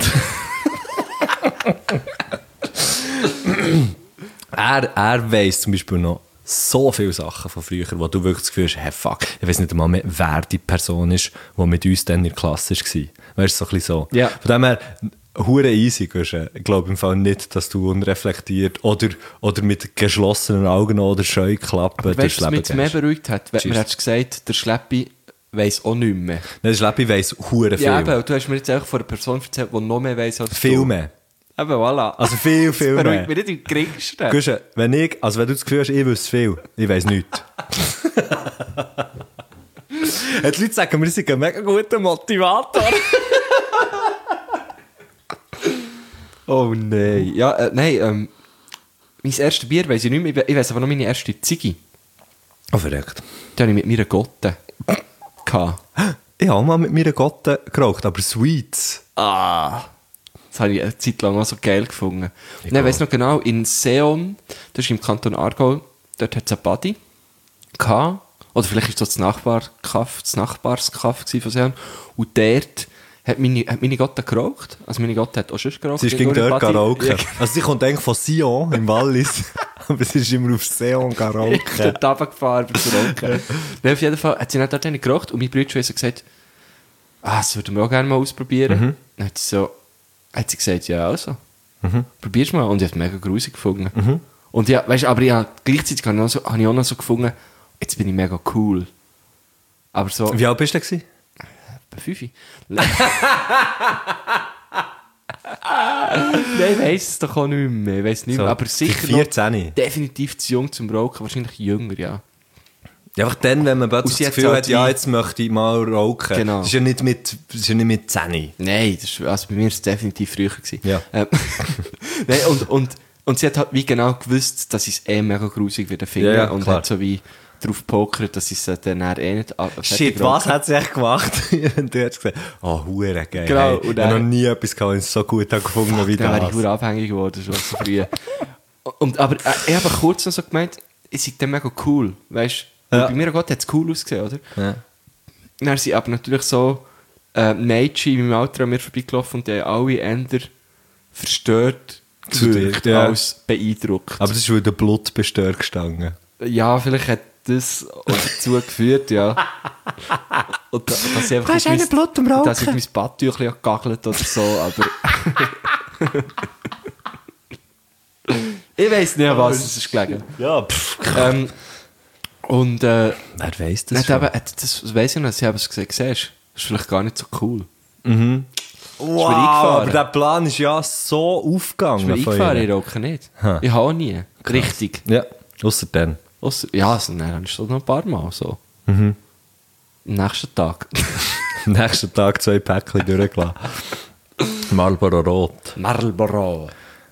er weiss zum Beispiel noch so viele Sachen von früher, wo du wirklich das Gefühl hast, hey, fuck, ich weiss nicht einmal mehr, wer die Person ist, die mit uns dann in der Klasse war. Weißt du, so ein bisschen so. Ja. Von dem her, hure easy, ich glaube im Fall nicht, dass du unreflektiert oder mit geschlossenen Augen oder Scheuklappen Weißt du, was mich jetzt mehr beruhigt hat? Wenn mir hättest gesagt, der Schleppi weiss auch nicht mehr. Nein, der Schleppi weiss hure viel. Ja, aber du hast mir jetzt auch von einer Person erzählt, die noch mehr weiss als du. Viel mehr. Eben, voilà. Also viel Das mehr. beruhigt mich nicht im geringsten. Guschen, wenn du das Gefühl hast, ich wüsste viel, ich weiss nichts. Die Leute sagen mir, sie sind ein mega guter Motivator. Oh nein. Ja, nein, mein erstes Bier weiss ich nicht mehr. Ich weiss aber noch meine erste Ziggy. Oh, verrückt. Die habe ich mit meiner Gotte gehabt. Ich habe auch mal mit meiner Gotte geraucht, aber Sweets. Das habe ich eine Zeit lang auch so geil gefunden. Ich weiss noch genau, in Seon, das ist im Kanton Aargau, dort hat es einen Buddy gehabt. Oder vielleicht war das Nachbarskaff von Seon. Und dort hat meine Gotte geraucht. Also meine Gotte hat auch schon geraucht. Sie ist gegen dort geraucht. Also sie kommt eigentlich von Sion im Wallis. Aber sie ist immer auf Sion geraucht. Dort runtergefahren, um zu rauchen. Dann auf jeden Fall hat sie dann dort eine geraucht und mein Bruder hat gesagt, das würden wir auch gerne mal ausprobieren. Dann hat sie gesagt, ja also, probier's mal. Und ich habe es mega grusig gefunden. Und ja, weißt, aber ja, gleichzeitig habe ich auch noch so gefunden, jetzt bin ich mega cool. Aber so... Wie alt bist du denn? 5. Nein, ich weiss es doch auch nicht mehr. Ich weiss nicht mehr. So, Aber sicher 14. noch definitiv zu jung zum Rauchen. Wahrscheinlich jünger, ja. Ja, einfach dann, wenn man plötzlich das Gefühl hat, ja, jetzt möchte ich mal rauchen. Genau. Das ist ja nicht mit 10. Nein, also bei mir war es definitiv früher gewesen. Ja. Nein, und sie hat halt wie genau gewusst, dass ich es mega grusig wieder finde. Ja, und klar. hat so wie drauf pokert, dass ich es dann nicht Shit, was hat sie echt gemacht? Und du hast gesagt, hure geil. Genau, Hey, und ich habe noch dann- nie etwas gehabt, das ich so gut habe gefunden wie Dann wäre ich das. verdammt abhängig geworden, schon so früh. Aber ich habe kurz noch so gemeint, ich sei dann mega cool, weißt du? Ja. Bei mir hat es cool ausgesehen, oder? Ja. Dann sind aber natürlich so Mädchen in meinem Alter an mir vorbeigelaufen und die haben alle eher verstört Zu dir, gewirkt ja. als beeindruckt. Aber das ist, weil der Blutbestör gestanden. Ja, vielleicht hat das auch dazu geführt, ja. Und dass ich einfach Da ist einer Blut am Rauchen. dass ich mein Badtüchlein gegagelt oder so, aber... ich weiss nicht, an was es ist gelegen. Ja, pff. Und Wer weiss das dann schon? das weiss ich noch, sie haben es gesagt, siehst, das ist vielleicht gar nicht so cool. Wow, eingefahren. aber der Plan ist ja so aufgegangen. Ist mir von eingefahren, ihr. ich rauche nicht. Ha. Ich habe auch nie. Richtig. Ja, ausser dann. Ja, also, dann ist es noch ein paar Mal so. Am nächsten Tag. Am nächsten Tag 2 Päckchen durchgelassen. Marlboro Rot. Marlboro.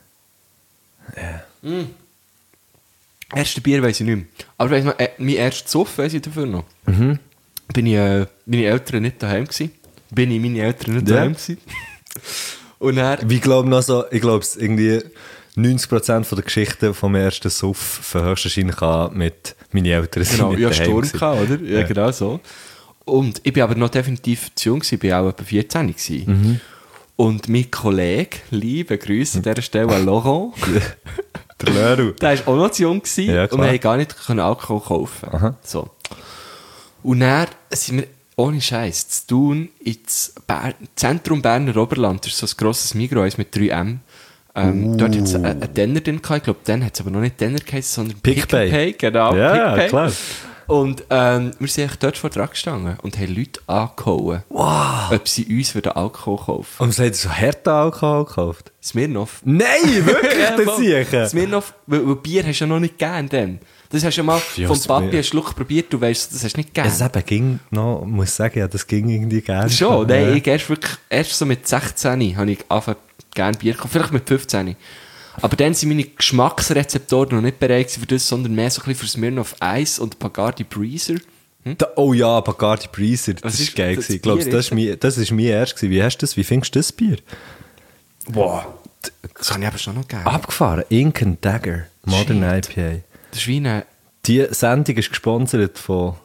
Erste Bier weiss ich nicht mehr. Aber weiss noch, mein erstes Zoff weiss ich dafür noch. Bin ich meine Eltern nicht daheim gewesen. Bin ich meine Eltern nicht Ja. daheim gewesen. Und dann, Ich glaube es irgendwie 90% von der Geschichten vom ersten Suff für höchstwahrscheinlich an mit meinen Eltern sind genau, nicht ja, daheim Sturm gewesen. gehabt, oder? Ja, genau so. Und ich bin aber noch definitiv zu jung gewesen, ich bin auch etwa 14 gewesen. Und mein Kollege, liebe Grüße an dieser Stelle an Laurent, Der Leru. der war auch noch zu jung gewesen, Ja, und klar. wir haben gar nicht Alkohol kaufen. Aha. So. Und dann sind wir ohne Scheiß zu tun ins Zentrum Berner Oberland, das ist so ein grosses Migros mit 3M. Dort hat es einen Denner drin gehabt. Ich glaube, dann hat es aber noch nicht Denner geheißen, sondern Pick-Pay. Genau, Ja, Pick-Pay. klar. Und wir sind eigentlich dort vor dran gestanden und haben Leute angehauen, ob sie uns Alkohol kaufen würden. Und sie hat so harten Alkohol gekauft? Smirnoff. Nein, wirklich, Ja, das voll. sicher. Smirnoff, weil Bier hast du ja noch nicht gegeben dann. Das hast du ja mal Ja, vom Smir- Papi einen Schluck probiert, du weißt, das hast du nicht gegeben. Es eben ging noch, muss sagen, ja, das ging irgendwie gerne. Schon, Ja. nein, ich erst so mit 16 habe ich angefangen, gerne Bier gekauft, vielleicht mit 15. Aber dann sind meine Geschmacksrezeptoren noch nicht bereit für das, sondern mehr so ein bisschen für Smirnoff Ice und Bacardi Breezer. Oh ja, Bacardi Breezer, das Was ist ist geil das gewesen. Ich glaube, Bier das ist mein erst gewesen. Wie hast du das? Wie findest du das Bier? Boah, das habe ich aber schon noch gegeben. Abgefahren. Ink and Dagger. Modern Shit. IPA. Das ist wie eine... Die Sendung ist gesponsert von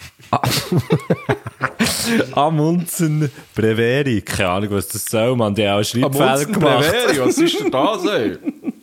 Amundsen Breveri. Keine Ahnung, was das soll, man. Die haben auch Schreibfehler gemacht. was ist denn das, ey?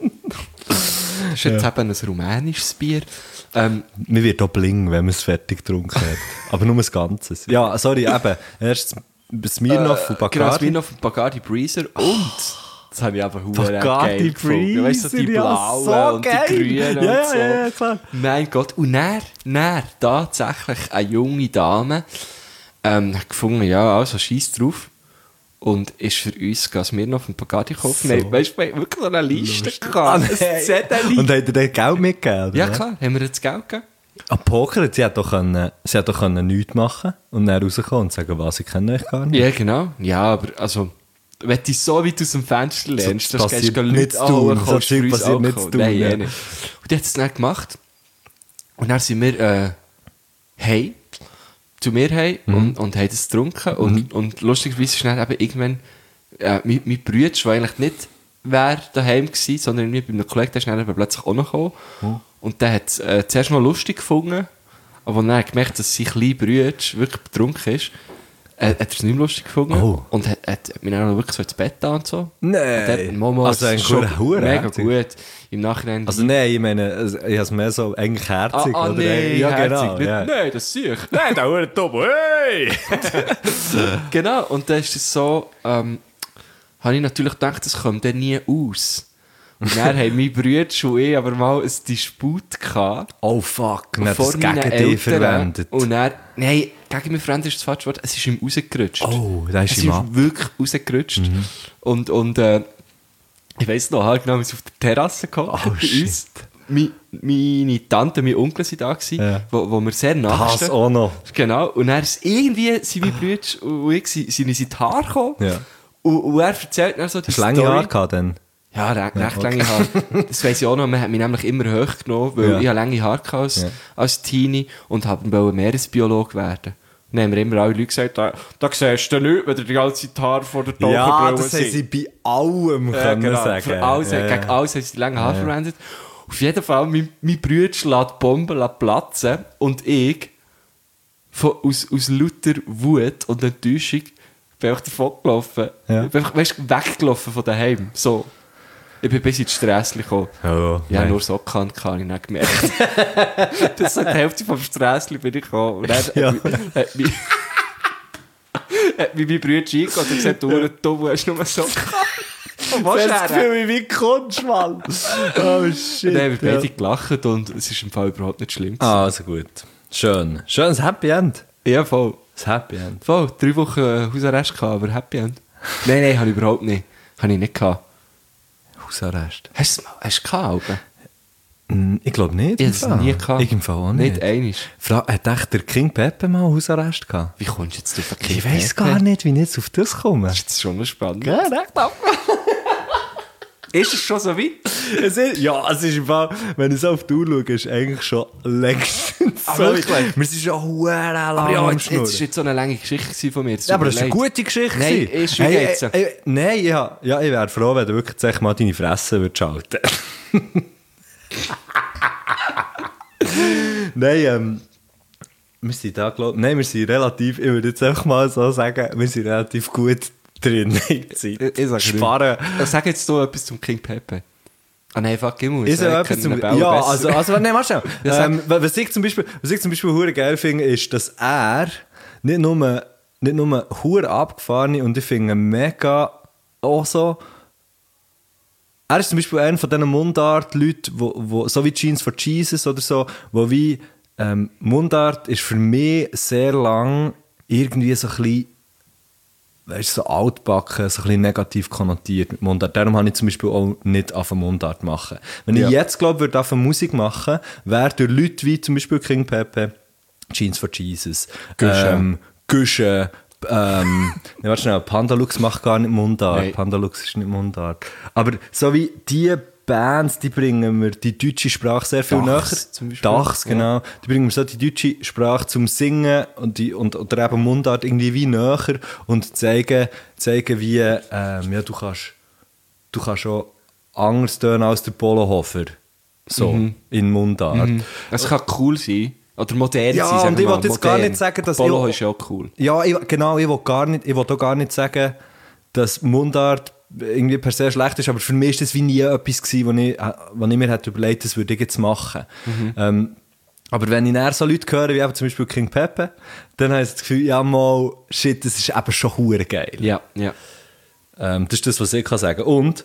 Das ist jetzt eben ein rumänisches Bier. Man wird auch bling, wenn man es fertig getrunken hat. Aber nur das Ganze. Ja, sorry, eben. Erst Smirnoff und Genau, Bacardi. Smirnoff und Bacardi Breezer und... Das habe ich einfach Bacardi geil gefunden. Weißt du, die Breezer, ja, blauen so und geil. die grünen Ja, und so. ja, klar. Mein Gott. Und dann tatsächlich eine junge Dame hat gefunden, ja, also scheiß drauf. Und ist für uns Smirnoff und Bacardi gekauft. So. Nein, weißt du, wir haben wirklich so eine Liste Ah, gehabt. nein. Ein Zettel. Und hat er dann Geld mitgegeben? oder Ja was? klar, haben wir jetzt Geld gegeben? Am Poker, sie hat doch nichts machen und dann rauskommen und sagen, was, ich kenne euch gar nicht. Ja, genau. Ja, aber also... Wenn du so weit aus dem Fenster lehnst, So dann passiert gehst du nichts Leute zu tun. an, So kaufst Zeug für uns passiert nichts Alkohol. zu tun, Nein, ja. nicht. Und die hat es dann gemacht. Und dann sind wir heim, zu mir heim und haben das getrunken. Und lustigerweise schnell eben irgendwann mein Bruder, der eigentlich nicht daheim war, sondern irgendwie bei einem Kollegen, der ist dann eben plötzlich auch noch gekommen. Und der hat es zuerst noch lustig gefunden, aber dann hat er gemerkt, dass sein kleiner Bruder wirklich betrunken ist. Hat er es nicht mehr lustig gefunden und hat mich dann wirklich so ins Bett da und so. Nein. Momo, Also es ein ist schon guter Hure, mega herzig. gut. Im Nachhinein... Also nein, ich meine, also, ich habe es mehr so eigentlich herzig. oder? nee, ja, herzig. genau. Nicht, Ja. Nein, das sehe ich. Nein, der Hure dumm, hey! Genau, und dann ist es so, habe ich natürlich gedacht, das kommt dann nie aus. Und dann haben mein Bruder und ich aber mal ein Disput gehabt. Oh fuck, dann hat vor es meinen gegen dich Eltern. verwendet. Und dann, nein, gegen mich verwendet ist das falsche Wort, es ist ihm rausgerutscht. Oh, da ist es ihm ist ab. wirklich rausgerutscht. Und ich weiss noch, genau, wir sind auf der Terrasse gekommen Oh, bei shit. uns. Meine Tante und mein Onkel waren da, Ja. wo wir sehr Das nachstehen. auch noch. Genau, und dann ist irgendwie, sind mein Bruder und ich sind uns in die Haare gekommen. Ja. Und er erzählt dann so die Hast du lange Story. Haare gehabt dann? Ja, recht lange Haare. Das weiss ich auch noch, man hat mich nämlich immer hoch genommen, weil Ja. ich habe lange Haare gehabt als Teenie und wollte Meeresbiologe werden. Dann haben mir immer alle Leute gesagt, da siehst du nichts, wenn du die ganze Zeit Haare vor der Ja, Taucherbrille das haben sie bei allem können genau. sagen. Für alles, Ja, ja. Gegen alles haben sie die langen Haare verwendet. Auf jeden Fall, mein Bruder lässt die Bombe platzen und ich, aus lauter Wut und Enttäuschung, bin einfach davon gelaufen. Ja. Ich bin einfach, weißt, weggelaufen von daheim. So. Ich bin bis ins Strässli gekommen. Oh, Ja, nein. nur so kann ich dann gemerkt. Das ist so die Hälfte vom Strässli bin ich gekommen. Und dann Ja. hat mich mein Bruder eingegangen und gesagt, du dumm, hast nur so gehabt. Und Das Gefühl, wie kommst du, Mann? Oh shit. Dann haben wir ja. beide gelacht und es ist im Fall überhaupt nicht schlimm gewesen. Ah, also gut. Schön. Schönes Happy End. Ja, voll. Das Happy End. Voll. 3 Wochen Hausarrest gehabt, aber Happy End. Nein, habe ich überhaupt nicht. Habe ich nicht gehabt. Hausarrest. Hast du es gehabt? Alben? Ich glaube nicht. Ich habe es nie gehabt. Ich im Fall auch nicht. Nicht einmal. Hat echt der King Pepe mal Hausarrest gehabt? Wie kommst du jetzt auf den Ich weiss gar nicht, wie ich jetzt auf das komme. Das ist jetzt schon noch spannend. Ja, recht ab. Ist es schon so weit? Es ist im Fall, wenn ich so auf die Uhr schaue, ist eigentlich schon längstens so wirklich? weit. Wir sind schon verdammt lang Aber ja, am jetzt Schnurren. ist jetzt so eine lange Geschichte von mir. Ja, aber das war eine gute Geschichte. Nein, gewesen. ist, wie geht's? Nein, ich wäre froh, wenn du wirklich sag mal deine Fresse würdest halten. Nein, wir sind da, wir sind relativ, ich würde jetzt einfach mal so sagen, wir sind relativ gut drin in der Zeit. Ich sag Sparen. Sag jetzt du etwas zum King Pepe. Ah nein, fuck, ich muss. Ist ja etwas zum... Ja, also nein, warte schnell. Was ich zum Beispiel hure geil finde, ist, dass er nicht nur hure abgefahren und ich finde mega auch so... Er ist zum Beispiel einer von diesen Mundart-Leuten, wo so wie Jeans for Jesus oder so, wo wie Mundart ist für mich sehr lang irgendwie so ein bisschen, weißt, so altbacken, so ein bisschen negativ konnotiert mit Mundart. Darum habe ich zum Beispiel auch nicht auf Mundart machen. Wenn ich jetzt, glaube ich, würde auf Musik machen, wäre durch Leute wie zum Beispiel King Pepe, Jeans for Jesus, Güsche, warte schnell, Pandalux macht gar nicht Mundart. Nein. Pandalux ist nicht Mundart. Aber so wie die Bands, die bringen mir die deutsche Sprache sehr viel näher. Dachs, genau. Ja. Die bringen mir so die deutsche Sprache zum Singen oder eben Mundart irgendwie wie näher und zeigen wie, du kannst schon anders tönen als der Polohofer. So, in Mundart. Es kann cool sein. Oder modern sein. Ja, und ich wollte jetzt gar nicht sagen, dass... Polo ist ja auch cool. Ja, ich will auch gar nicht sagen, dass Mundart irgendwie per se schlecht ist, aber für mich ist das wie nie etwas gewesen, wo ich mir hätte überlegt, das würde ich jetzt machen. Aber wenn ich näher so Leute höre, wie eben zum Beispiel King Pepe, dann habe ich das Gefühl, ja mal, shit, das ist eben schon hure geil. Ja. Das ist das, was ich kann sagen. Und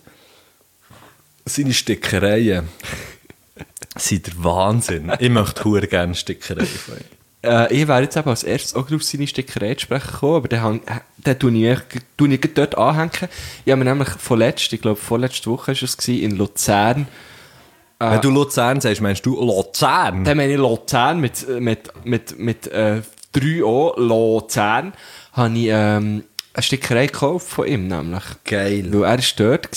seine Stickereien sind der Wahnsinn. Ich möchte hure gerne Stickereien von ihm. Ich wäre jetzt eben als erstes auch auf seine Stickerei zu sprechen gekommen, aber den tue ich dort anhängen. Ich habe mir nämlich vorletzte Woche war es in Luzern. Wenn du Luzern sagst, meinst du Luzern? Dann meine ich Luzern mit 3 O, Luzern, habe ich eine Stickerei gekauft von ihm nämlich. Geil. Weil er war dort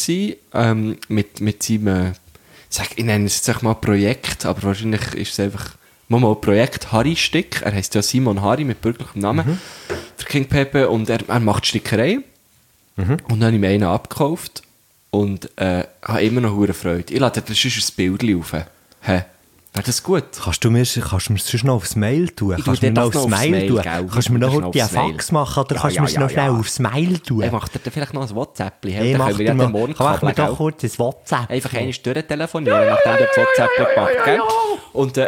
mit seinem, ich nenne es jetzt mal Projekt, aber wahrscheinlich ist es einfach mal Projekt Harry Stick. Er heisst ja Simon Harry mit bürgerlichem Namen. Der King Pepe. Und er macht Stickerei. Und dann habe ich mir einen abgekauft. Und habe immer noch hure Freude. Ich lade dir sonst ein Bild auf. Wäre das gut? Kannst du mir sonst noch aufs Mail tun? Kannst du mir noch aufs Mail tun? Kannst du mir noch einen Fax machen? Oder kannst du mir noch schnell aufs Mail tun? Ich mache dir vielleicht noch ein WhatsApp. Hey, mach mir doch kurz ein WhatsApp. Einfach eine Stunde telefonieren, nachdem du das WhatsApp gemacht hast. Gell? Und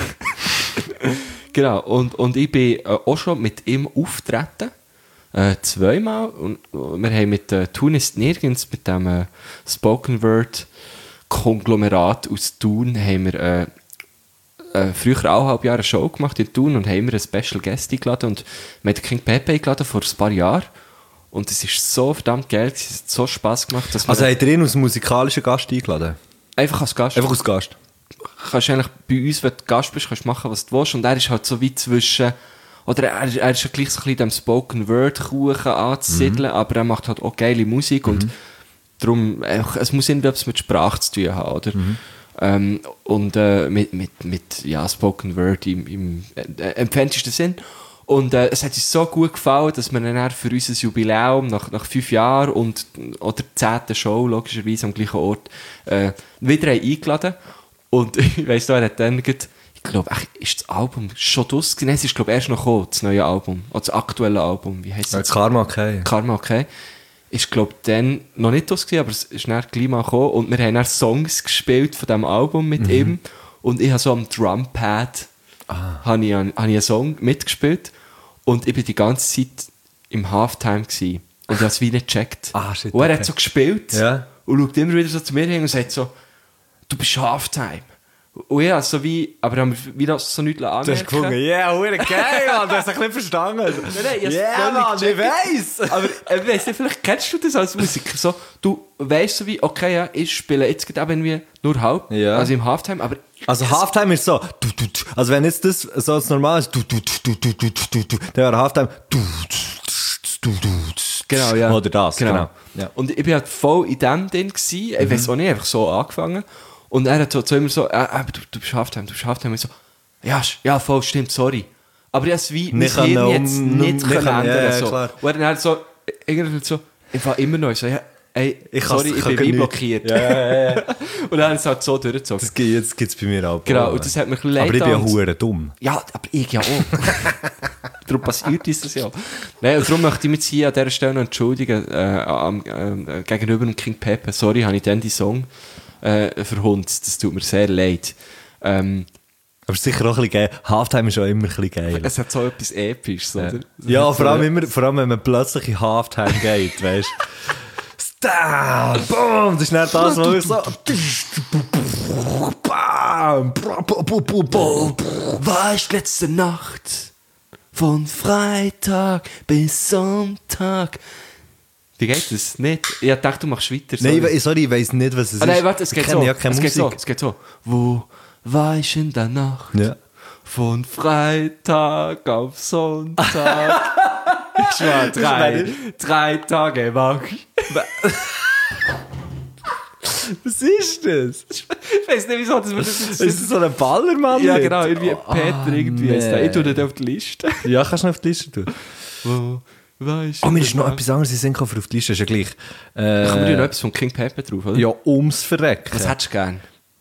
genau, und ich bin auch schon mit ihm auftreten. 2-mal. Und wir haben mit Thun ist nirgends, mit dem Spoken Word Konglomerat aus Thun, haben wir früher auch ein Jahr eine Show gemacht in Thun und haben wir einen Special Guest eingeladen. Und wir haben King Pepe eingeladen vor ein paar Jahren. Und es ist so verdammt geil, es hat so Spass gemacht. Dass also habt ihr ihn als musikalischen Gast eingeladen? Einfach als Gast. Einfach als Gast? Kannst eigentlich bei uns, wenn du Gast bist, kannst machen, was du willst. Und er ist halt so weit zwischen... Oder er ist ja gleich so ein bisschen dem Spoken-Word-Kuchen anzusiedeln, aber er macht halt auch geile Musik und darum, es muss irgendwie etwas mit Sprache zu tun haben, oder? Und mit Spoken-Word im empfindlichsten Sinn. Und es hat uns so gut gefallen, dass wir dann für unser Jubiläum nach 5 Jahren oder 10. Show, logischerweise am gleichen Ort, wieder eingeladen. Und ich weiss noch, er hat dann ich glaube, ist das Album schon draus gewesen? Nein, es ist, glaube ich, erst noch gekommen, das neue Album. Oder das aktuelle Album, wie heisst es? Karma Okay. Karma Okay. Ist, glaube ich, dann noch nicht draus gewesen, aber es ist dann gleich mal gekommen. Und wir haben dann Songs gespielt von diesem Album mit ihm. Und ich habe so am Drumpad habe ich einen Song mitgespielt. Und ich war die ganze Zeit im Halftime gewesen. Und ich habe es wie nicht gecheckt. Shit, und er hat so gespielt und schaut immer wieder so zu mir hin und sagt so, du bist Halftime. Und ja, so wie, aber haben wir wieder so nichts anmerken. Du hast gefunden, geil, Mann, du hast es ein bisschen verstanden. Mann, ich weiss. Aber ich weiss nicht, vielleicht kennst du das als Musiker. So, du weißt so wie, okay, ja, ich spiele jetzt gerade irgendwie nur halb, also im Halftime, aber... Also Halftime ist so, also wenn jetzt das so als normal ist, dann wäre Halftime, Genau, ja. Oder das, genau. Ja. Und ich bin halt voll in dem drin gewesen. Ich weiß auch nicht, einfach so angefangen. Und er hat so immer so, du bist Halftime. Und ich so, ja, voll, stimmt, sorry. Aber ich habe es wie Nicht mein Hirn können jetzt nicht können ändern. ja, So. klar. Und er hat so, irgendwie so, ich war immer noch so, ja, ey, sorry, ich bin wie blockiert. Ja. Und dann haben sie es halt so durchgezogen. Das gibt es bei mir auch. Genau, und das hat mich leid. Aber ich bin ja hure dumm. Ja, aber ich ja auch. Darum passiert uns das ja. Nein, und darum möchte ich mich jetzt hier an dieser Stelle noch entschuldigen gegenüber dem King Pepe. Sorry, habe ich dann die Song verhunzt. Das tut mir sehr leid. Aber sicher auch ein bisschen geil. Halftime ist auch immer ein bisschen geil. Es hat so etwas Episches, oder? Ja, vor allem wenn man plötzlich in Halftime geht, weißt du. Stab, boom, das ist nicht das, wo wir so... Bam, War letzte Nacht von Freitag bis Sonntag. Wie geht das? Nicht? Ich dachte, du machst weiter. Nein, ich weiss nicht, was es ist. Nein, warte, es geht so. Ja keine Musik. Es geht so. Wo war ich in der Nacht? Ja. Von Freitag auf Sonntag. Ich war drei Tage wach. Was ist das? Ich weiß nicht, wieso das Ist das so ein Ballermann? Ja, genau, irgendwie Peter irgendwie. nee. Ich tue das auf die Liste. Ja, kannst du noch auf die Liste tun. Wo war ich Oh, in mir der ist noch Nacht? etwas anderes, ich denke auf die Liste, ist ja gleich. Kommen wir noch etwas von King Pepe drauf, oder? Ja, ums Verrecken. Was hättest du gern?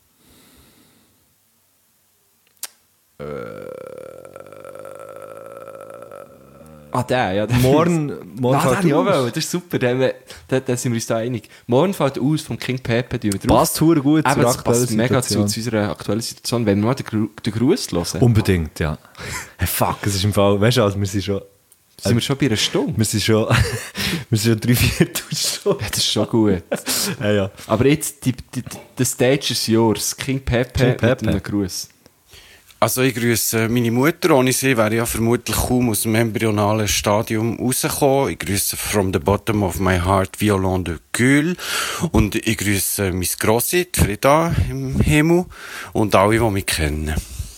Der, ja. Morgen Das fällt aus. das ist super, da sind wir uns da einig. Morgen fällt aus vom King Pepe, tun wir drauf. Passt verdammt gut Aber zur das aktuellen passt mega Situation. zu unserer aktuellen Situation. Wenn wir mal den Gruß hören, Unbedingt, ja. Hey, fuck, es ist im Fall, weißt du, also wir sind schon... sind wir schon bei einer Stunde. Wir sind schon 3/4 Stunden. Ja, das ist schon gut. Ja. Aber jetzt, the stage is yours. King Pepe King Pepe. mit einem Gruß. Also ich grüße meine Mutter. Ohne sie wäre ich ja vermutlich kaum aus dem embryonalen Stadium rausgekommen. Ich grüße from the bottom of my heart Violon de Gueule. Und ich grüße meine Grossi, die Frida im Himmel. Und alle, die mich kennen.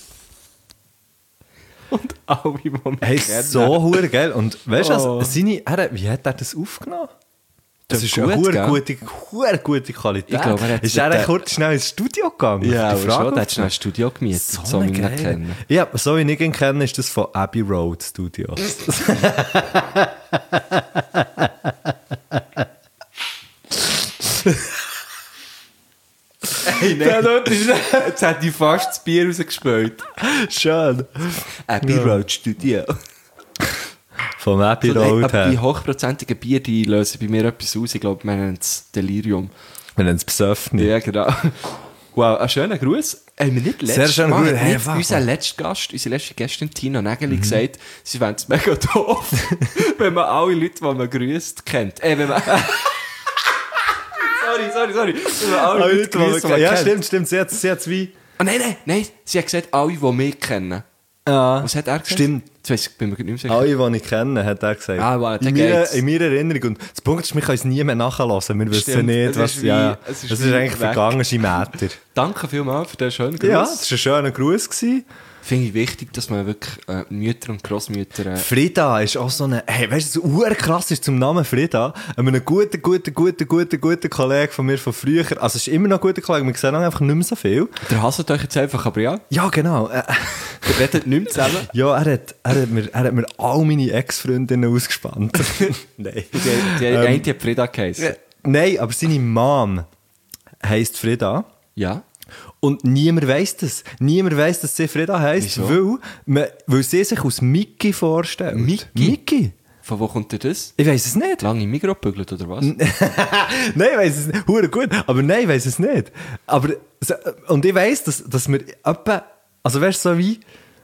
Und alle, die mich Hey, kennen. so hure geil. Und weißt du, Oh. wie hat er das aufgenommen? Das ist eine gut, hure gute Qualität. Ich glaube, er hat ist er kurz schnell ins Studio gegangen? Ja, Die aber Frage schon, der hat schnell ein Studio gemietet, so wie wir ihn kennen. Ja, so wie ich ihn kenne, ist das von Abbey Road Studios. Hey, nein. Jetzt hat die fast das Bier rausgespielt. Schön. Abbey Road Studio. Vom Abbey So, Road aber die her. hochprozentigen Bier, die lösen bei mir etwas aus. Ich glaube, wir nennen es Delirium. Wir nennen es besoffen. Ja, genau. Wow, ein schöner Gruß. Haben wir nicht Sehr schöner Mal Gruß. hat Hey, nicht fuck, unser man. letzter Gast, unsere letzte Gästin Tina Nägeli gesagt, sie fände es mega doof, wenn man alle Leute, die man grüßt, kennt. Wenn man... sorry. Wenn man alle Leute grüßt, die man Ja, kennt. stimmt. Sie hat's wie... Ah, nein. Sie hat gesagt, alle, die mich kennen. Ja, Was hat er gesagt? stimmt. Jetzt weiss ich, bin mir nicht mehr sicher. Alle, die ich kenne, hat er gesagt. Ah, warte, in, dann meiner, geht's. in meiner Erinnerung. Und das Punkt ist, wir können es nie mehr nachhören. Wir wissen Stimmt, nicht, es was... ist wie- Ja, es ist es ist wie eigentlich weg. vergangene Meter. Danke vielmals für den schönen Gruß. Ja, das war ein schöner Gruß gewesen. Finde ich wichtig, dass man wirklich Mütter und Grossmütter... Frida ist auch so eine, hey, weißt du, so urkrass ist zum Namen Frida. Einem guten Kollegen von mir von früher. Also, es ist immer noch ein guter Kollege, wir sehen ihn einfach nicht mehr so viel. Der hasst euch jetzt einfach, aber ja, Ja, genau. ihr redet nicht mehr zusammen. Ja, er hat mir all meine Ex-Freundinnen ausgespannt. Nein. Die eine hat Frida geheißen. Nein, aber seine Mom heisst Frida. Ja. Und niemand weiss das. Niemand weiss, dass sie Frida heisst, Wieso? weil sie sich aus Mickey vorstellt. Mickey? Von wo kommt denn das? Ich weiss es nicht. Lange im Migros gebügelt, oder was? Nein, ich weiss es nicht. Hure gut. Aber nein, ich weiss es nicht. Aber, und ich weiss, dass wir etwa, also weißt du, so wie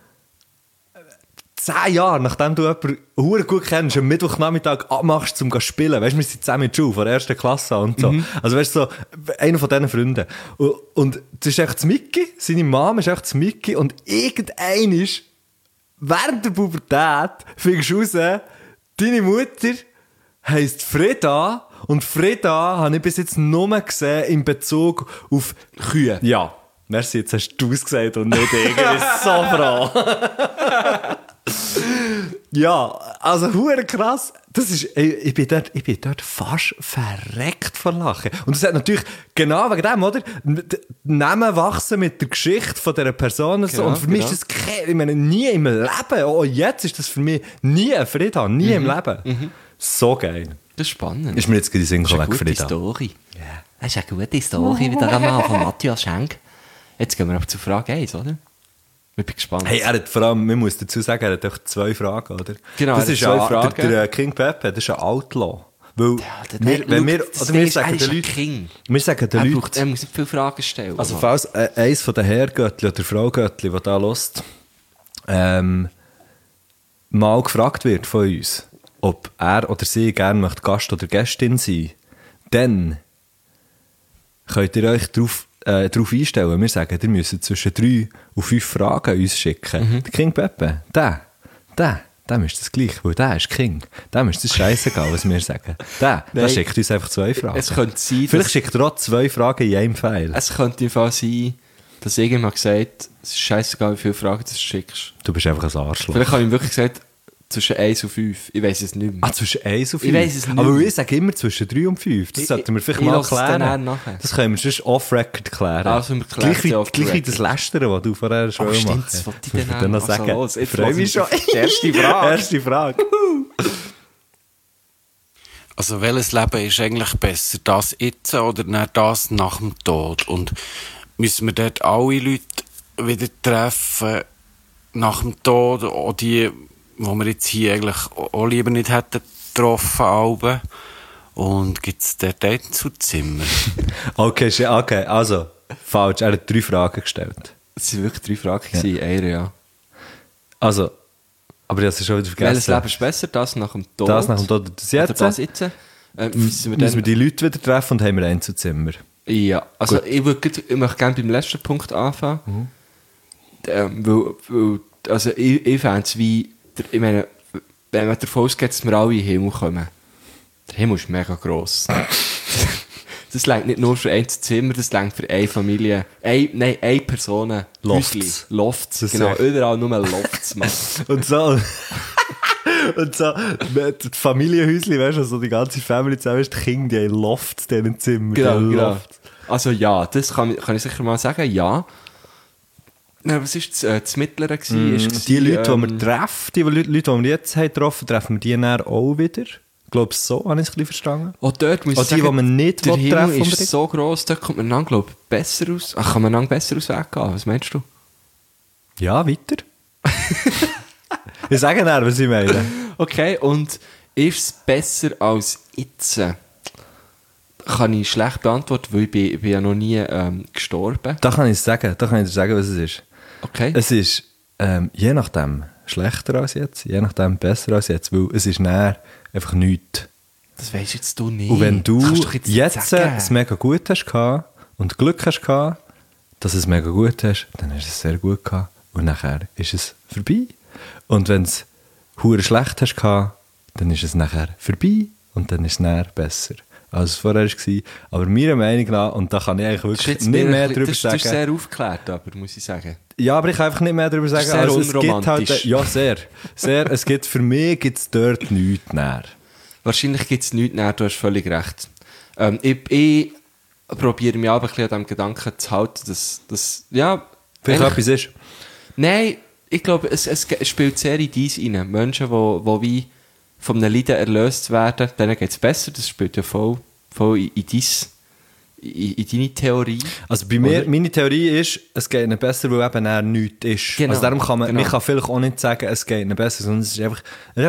10 Jahre, nachdem du jemanden hure gut kennst, am Mittwochnachmittag abmachst, um zu spielen. Weißt du, wir sind zusammen in der Schule, von der 1. Klasse und so. Also weißt du, so, einer von diesen Freunden. Und das ist echt das Mickey, seine Mom ist echt das Mickey und irgendein ist, während der Pubertät, findest du raus, deine Mutter heisst Freda und Freda habe ich bis jetzt nur gesehen in Bezug auf Kühe. Ja. Merci, jetzt hast du es gesagt und nicht ich. Ich bin so froh. Ja, Also, hure krass. Das ist, ich bin dort fast verreckt vor Lachen. Und das hat natürlich genau wegen dem, oder? Die Namen wachsen mit der Geschichte von dieser Person. Genau, und für mich ist das ich meine, nie im Leben. Oh, jetzt ist das für mich nie ein Friedan. Nie im Leben. So geil. Das ist spannend. Ist mir jetzt gerade die Sinn Das ist eine weg, gute Friedan. Story. Yeah. Das ist eine gute Story wieder einmal von Matthias Schenk. Jetzt gehen wir aber zu Frage 1, oder? Ich bin gespannt. Hey, er hat vor allem, man muss dazu sagen, er hat auch 2 Fragen, oder? Genau, das er hat ist 2 ja, Fragen. Der King Pepe, das ist ein Outlaw. Weil, wir sagen den Leuten, King. wir sagen den Leuten, Er muss nicht viele Fragen stellen. also falls eins von den Herrgöttli oder Fraugöttli, die da hört, mal gefragt wird von uns, ob er oder sie gerne möchte Gast oder Gästin sein, dann könnt ihr euch darauf einstellen. Wir sagen, ihr müsst zwischen 3 und 5 Fragen uns schicken. Der King Pepe, dem ist das gleich, weil der ist King. Dem ist das scheißegal, was wir sagen. Der schickt uns einfach 2 Fragen. Es könnte sein, Vielleicht schickt er auch 2 Fragen in einem Pfeil. Es könnte im Fall sein, dass irgendjemand gesagt, es ist scheißegal, wie viele Fragen du schickst. Du bist einfach ein Arschloch. Vielleicht habe ich ihm wirklich gesagt, zwischen 1 und 5. Ich weiss es nicht mehr. Zwischen 1 und 5? Ich weiss es nicht Aber mehr. ich sage immer zwischen 3 und 5. Das sollten wir vielleicht ich mal lasse es dann klären. nachher. Das können wir sonst off-record klären. Also, wir klären es gleich off wie record. das Lästern, das du vorher schon stimmt, machen. das wollte ich Das dann noch auch sagen. so los. Ich Jetzt freue mich schon. lassen wir die erste Frage. Erste Frage. Also welches Leben ist eigentlich besser? Das jetzt oder das nach dem Tod? Und müssen wir dort alle Leute wieder treffen nach dem Tod? Auch die, die wir jetzt hier eigentlich auch lieber nicht hätten getroffen haben? Und gibt es dort Einzelzimmer? Okay, also, falsch. Er hat 3 Fragen gestellt. Es waren wirklich 3 Fragen, gewesen, eine, ja. Also, aber ich habe es schon wieder vergessen. Welches Leben ist besser? Das nach dem Tod? Das nach dem Tod oder das Oder jetzt? das jetzt? Müssen Müssen wir die Leute wieder treffen und haben wir ein Einzelzimmer? Ja, also ich möchte gerne beim letzten Punkt anfangen. Weil also ich fände es wie, ich meine, wenn man davon ausgeht, dass wir alle in den Himmel kommen. Der Himmel ist mega gross. Das reicht nicht nur für ein Zimmer, das reicht für eine Familie, eine Person. Lofts. Häusli. Lofts, Das ist genau, echt. überall nur Lofts, Mann. Und so. Und so, die Familienhäusli, weißt du, so die ganze Family zusammen ist, die Kinder, die haben Lofts in diesen Zimmern. Die haben Genau. Lofts. Also ja, das kann ich sicher mal sagen, ja. Na, was war das Mittlere? Die Leute, die wir treffen, die Leute, die wir jetzt haben getroffen, treffen wir die dann auch wieder. Ich glaube, so habe ich es ein bisschen verstanden. Auch dort muss Auch ich die, sagen, die man nicht der treffen Himmel ist unbedingt. so gross, da kommt man dann, glaube ich, besser aus. Ach, kann man dann besser aus Weg gehen? Was meinst du? Ja, weiter. Ich sage dann, was ich meine. Okay, und ist es besser als jetzt? Kann ich schlecht beantworten, weil ich bin ja noch nie gestorben. Da kann ich sagen, was es ist. Okay. Es ist je nachdem schlechter als jetzt, je nachdem besser als jetzt, weil es ist näher einfach nichts. Das weisst jetzt du nicht. Und wenn du Das kannst doch jetzt nicht sagen. es mega gut hast gehabt und Glück hast gehabt, dass es mega gut hast, dann hast du es sehr gut gehabt und nachher ist es vorbei. Und wenn es hure schlecht hast gehabt, dann ist es nachher vorbei und dann ist es näher besser, als es vorher war. Aber meiner Meinung nach, und da kann ich eigentlich Das ist wirklich jetzt nicht mir mehr ein darüber bisschen- das ist sagen. sehr aufgeklärt, aber muss ich sagen. Ja, aber ich kann einfach nicht mehr darüber sagen. ist sehr Also, es gibt halt, unromantisch. ja, sehr. Es gibt, für mich gibt es dort nichts näher. Wahrscheinlich gibt es nichts näher, du hast völlig recht. Ich probiere mich aber ein bisschen an dem Gedanken zu halten, dass ja... Vielleicht eigentlich- etwas ist. Nein, ich glaube, es spielt sehr in dies rein. Menschen, die wie von einem Leiden erlöst werden, denen geht es besser. Das spielt ja voll in deine Theorie. Also bei mir, Oder? meine Theorie ist, es geht ihnen besser, weil eben näher nichts ist. Genau, Also darum kann man, genau. man kann vielleicht auch nicht sagen, es geht ihnen besser, sondern es ist einfach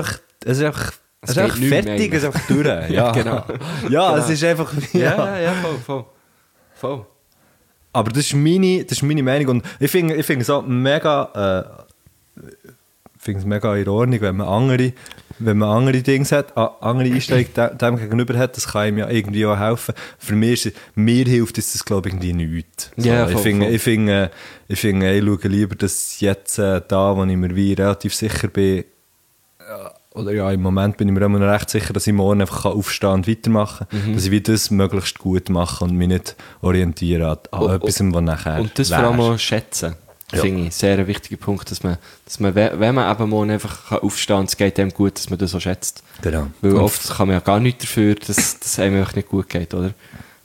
geht nicht mehr fertig, es ist einfach durch. Ja, Genau. Ja, Genau. es ist einfach, ja. Voll. Aber das ist meine Meinung und ich finde es auch mega, finde es mega in Ordnung, wenn man andere Dinge hat, andere Einstellungen dem gegenüber hat, das kann ihm ja irgendwie auch helfen. Für mich mir hilft das glaube ich irgendwie nichts. So, Ja, ich voll, finde, voll. ich schaue lieber, dass jetzt da, wo ich mir wie relativ sicher bin, oder ja, im Moment bin ich mir immer noch recht sicher, dass ich morgen einfach aufstehen und weitermachen kann, dass ich wie das möglichst gut mache und mich nicht orientiere an etwas, was nachher Und das vor allem auch schätzen. Ja. Finde ich sehr ein wichtiger Punkt, dass man wenn man eben mal einfach aufstehen kann und es geht einem gut, dass man das so schätzt. Genau. Weil oft kann man ja gar nichts dafür, dass es einem einfach nicht gut geht, oder?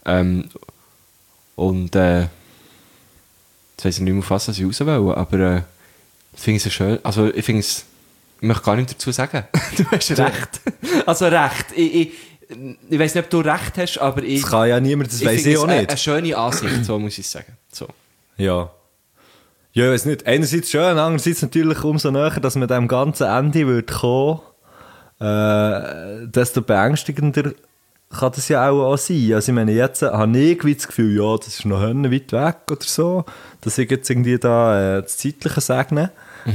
Jetzt weiss ich nicht mehr, auf was ich raus will, aber ich finde es ja schön. Also ich finde es, ich möchte gar nichts dazu sagen. Du hast recht. Also recht. Ich weiss nicht, ob du recht hast, aber Das kann ja niemand, das weiss ich auch nicht. Eine schöne Ansicht, so muss ich sagen. So. Ja. Ja, ich weiss nicht. Einerseits schön, andererseits natürlich umso näher, dass man dem ganzen Ende wird kommen, desto beängstigender kann das ja auch sein. Also ich meine, jetzt habe ich das Gefühl, ja, das ist noch weit weg oder so, dass ich jetzt irgendwie da das Zeitliche segne.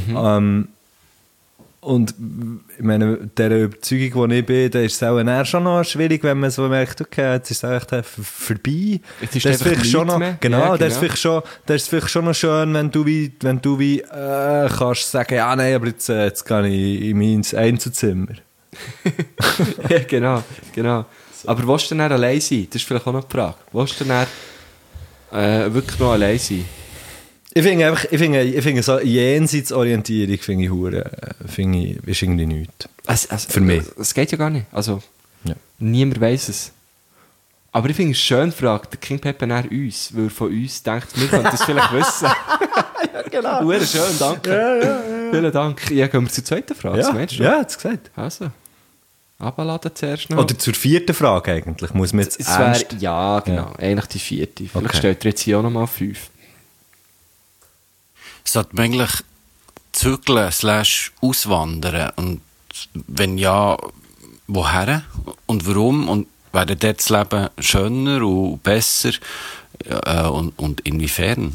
Und ich meine, dieser Überzeugung, die ich bin, da ist es auch eher schon noch schwierig, wenn man so merkt, okay, jetzt ist es eigentlich vorbei. Jetzt ist das ist vielleicht schon noch, mehr. genau, Ja, das ist vielleicht schon noch schön, wenn du wie kannst sagen, ja, nein, aber jetzt gehe ich in mein Einzelzimmer. Ja, genau. Aber willst du dann allein sein? Das ist vielleicht auch noch die Frage. Willst du dann wirklich noch allein sein? Ich finde so Jenseitsorientierung ist irgendwie nichts. Für mich. Es geht ja gar nicht. Also, Ja. niemand weiss es. Aber ich finde es schön, fragt der King Pepper nach uns, weil von uns denkt, wir könnten es vielleicht wissen. Ja, genau. Sehr schön, danke. Ja. Vielen Dank. Ja, gehen wir zur zweiten Frage. Was meinst du? Ja, hat's gesagt. Also, abladen zuerst noch. Oder zur vierten Frage eigentlich. Muss man jetzt Es ernst... wäre, ja, genau. Eigentlich die vierte. Vielleicht Okay. stellt ihr jetzt hier auch nochmal 5. Sollte man eigentlich zügeln / auswandern? Und wenn ja, woher und warum? Und wäre dort das Leben schöner und besser? Und inwiefern?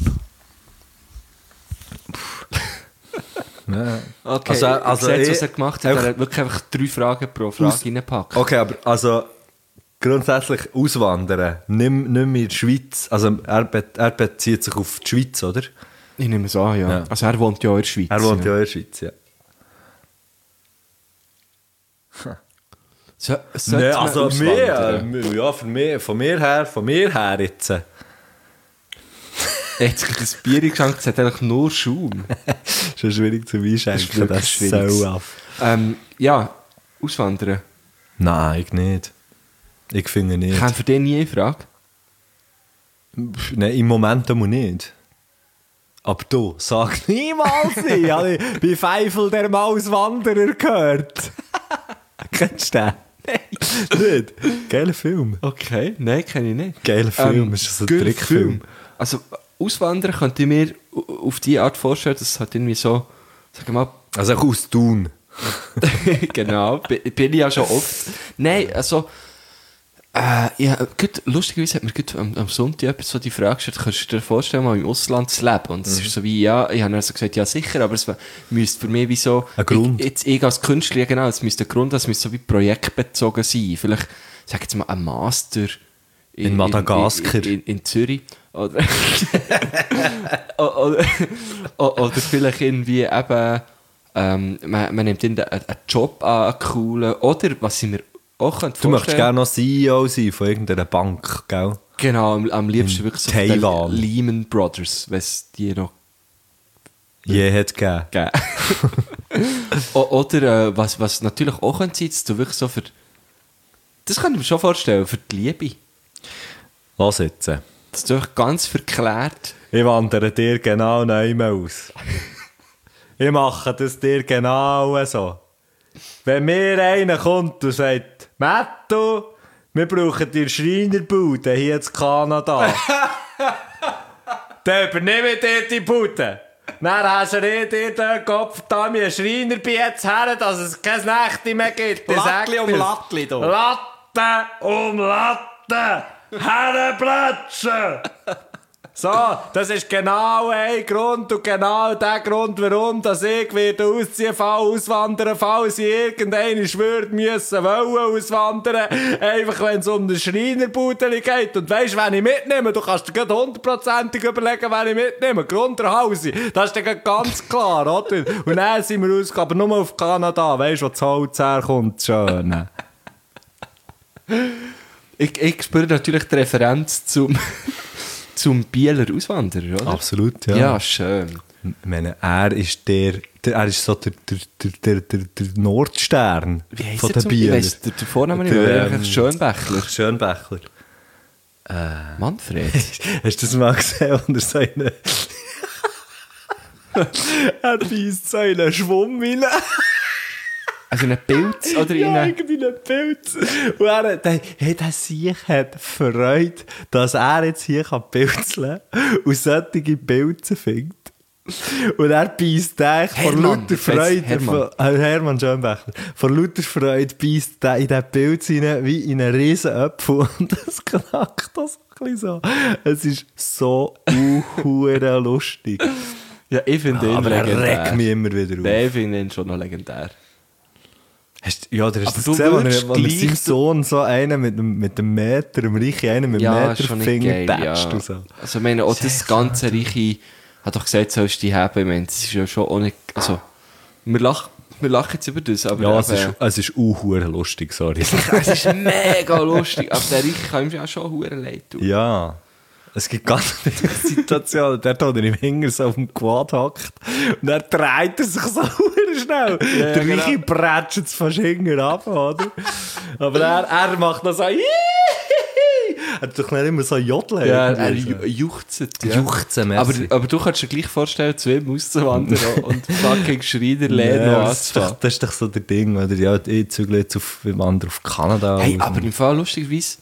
Ja. Okay, Also seht, was ich- er gemacht hat. Er hat wirklich einfach 3 Fragen pro Frage reingepackt. Okay, aber also grundsätzlich auswandern, nicht mehr in der Schweiz. Also er bezieht sich auf die Schweiz, oder? Ich nehme es an, ja. Ja. Also er wohnt ja auch in der Schweiz. Er wohnt ja in der Schweiz, ja. Sollte man auswandern? von mir her jetzt. Jetzt gibt es Bier geschenkt, es hat eigentlich nur Schaum. Ist schon schwierig zu einschenken, wirklich das schwierig. so ab. Ja, auswandern. Nein, ich nicht. Ich finde nicht. Kam für dich nie in Frage? Nein, im Moment aber nicht. Aber du, sag niemals nicht. Ich habe bei Pfeifel der Mauswanderer gehört. Kennst du den? Nein. Nicht? Geiler Film. Okay, nein, kenne ich nicht. Geiler Film, ist so ein geiler Trickfilm. Also, Auswandern könnte ich mir auf die Art vorstellen, dass es halt irgendwie so, sagen wir mal, Also auch aus Thun. genau, bin ich ja schon oft. Nein, also, ja, gut, lustigerweise hat mir gut am Sonntag jemand so die Frage gestellt, kannst du dir vorstellen, mal im Ausland zu leben? Und es ist so wie, ja, ich habe also gesagt, ja sicher, aber es müsste für mich wie so... Ein Grund. Ich als Künstler, genau, es müsste ein Grund, es müsste so wie projektbezogen sein. Vielleicht, sag jetzt mal, ein Master... In Madagaskar. In Zürich. Oder, oder vielleicht irgendwie eben, man nimmt einen Job an, einen coolen, oder was ich mir auch könnte Du möchtest vorstellen. gerne noch CEO sein von irgendeiner Bank, gell? Genau, am liebsten In wirklich so Taiwan. von den Lehman Brothers, wenn es die noch Je hat gegeben. geben. Oder was natürlich auch könnte sein, dass du wirklich so für... Das kann ich mir schon vorstellen, für die Liebe. Was jetzt? Dass du einfach ganz verklärt... Ich wandere dir genau neu aus. Ich mache das dir genau so. Wenn mir einer kommt und sagt, Matto, wir brauchen die Schreinerbude hier in Kanada. Dann übernehme ich dir die Bude. Dann hast du dir den Kopf da mir einen Schreiner bei jetzt her, dass es keine Nächte mehr gibt. Ich sag Lattli um dir's. Lattli da. Latte um Latte. Herrenplätze. So, das ist genau ein Grund und genau der Grund, warum dass ich werde ausziehen, auswandern, falls ich irgendeine würde müssen, wollen auswandern, einfach wenn es um eine Schreinerbude geht. Und weisst, wenn ich mitnehme, du kannst dir gerade 100%ig überlegen, wenn ich mitnehme. Grunderhausi, das ist dann ganz klar, oder? Und dann sind wir ausgegangen, aber nur auf Kanada, weisst, wo das Holz herkommt, schön. Ich spüre natürlich die Referenz zum Bieler Auswanderer, oder? Absolut, ja. Ja, schön. Ich meine, er ist er ist so der Nordstern Wie heisst von er den Bieler. Ich weiss der Vorname nicht, Der, aber Schönbächler. Schönbächler. Manfred. Hast du das mal gesehen, unter seinen... er beißt so in einen Schwamm rein. Also in einen Pilz oder in Ja, einen... in einen Pilz. Und der sich hat Freude, dass er jetzt hier pilzeln kann und solche Pilze findet. Und er beißt den vor Hermann, lauter Freude... Hermann. Hermann Schönbächler. Vor lauter Freude beißt der in den Pilz rein, wie in einen riesen Apfel. Und das knackt das ein bisschen so. Es ist so hure lustig. Ja, ich finde ihn Aber er legendär. regt mich immer wieder auf. Nein, ich finde ihn schon noch legendär. Ja, der hast Aber das du gesehen, würdest wo er gleich- seinem Sohn so einen mit dem Meter, dem Reichen, einen mit dem Ja, ist schon nicht Meterfinger geil, ja. tätscht und so. Also ich meine, auch das echt ganze Reiche hat doch gesagt, sollst du die haben. Ich meine, das ist ja schon auch nicht... Also, wir lachen jetzt über das, aber... Ja, eben, es ist hure lustig, sorry. es ist mega lustig, aber der Reiche kann ihm ja schon hure leid tun. Ja. Es gibt ganz viele Situationen, der hat im Hinger so auf dem Quad hockt und dann dreht er sich so hure schnell. Ja, der genau. Reiche prätscht es fast hinten ab, oder? Aber er macht noch so er hat doch nicht immer so jodeln. Ja, er irgendwie so. juchzt. Ja. Juchzen, merci. Aber du kannst dir gleich vorstellen, zu ihm auszuwandern und fucking Schreiner lernen Ja, noch das, ist doch, anzufangen. das ist doch so der Ding, oder? Ja, ich zügle jetzt wandere auf Kanada. Hey, und- aber im Fall lustigerweise...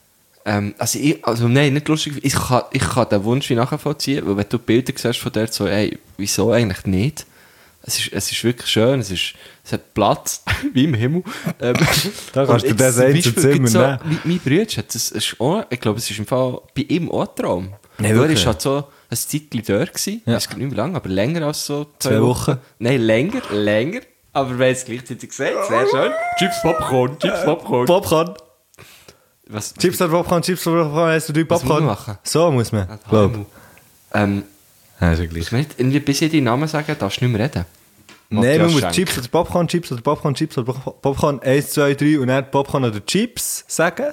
nein, nicht lustig. Ich kann den Wunsch wie nachvollziehen, weil wenn du Bilder siehst von dort, so, ey, wieso eigentlich nicht? Es ist wirklich schön, es hat Platz, wie im Himmel. Da kannst du und dir jetzt das zum einzelne Beispiel gibt's Zimmer nehmen. mein Bruder hat das, ist auch, ich glaube, es ist im Fall bei ihm auch ein Traum. Nein, Er wirklich? war halt so ein Zeitchen dort gewesen, Ja. es geht nicht mehr lang, aber länger als so 2 Wochen. Nein, länger, aber wir haben es gleichzeitig gesehen, sehr schön. Chips, Popcorn. Popcorn. Was? Chips oder Popcorn, Chips oder Popcorn, hast du 3 Was muss Popcorn? man machen? So muss man, glaube ich. Ja, ist ja gleich. Muss man nicht irgendwie bis ich deinen Namen sagen, darfst du nicht mehr reden. Nein, Matthias man muss Schenk. Chips oder Popcorn, Chips oder Popcorn, Chips oder Popcorn, 1, 2, 3 und dann Popcorn oder Chips sagen.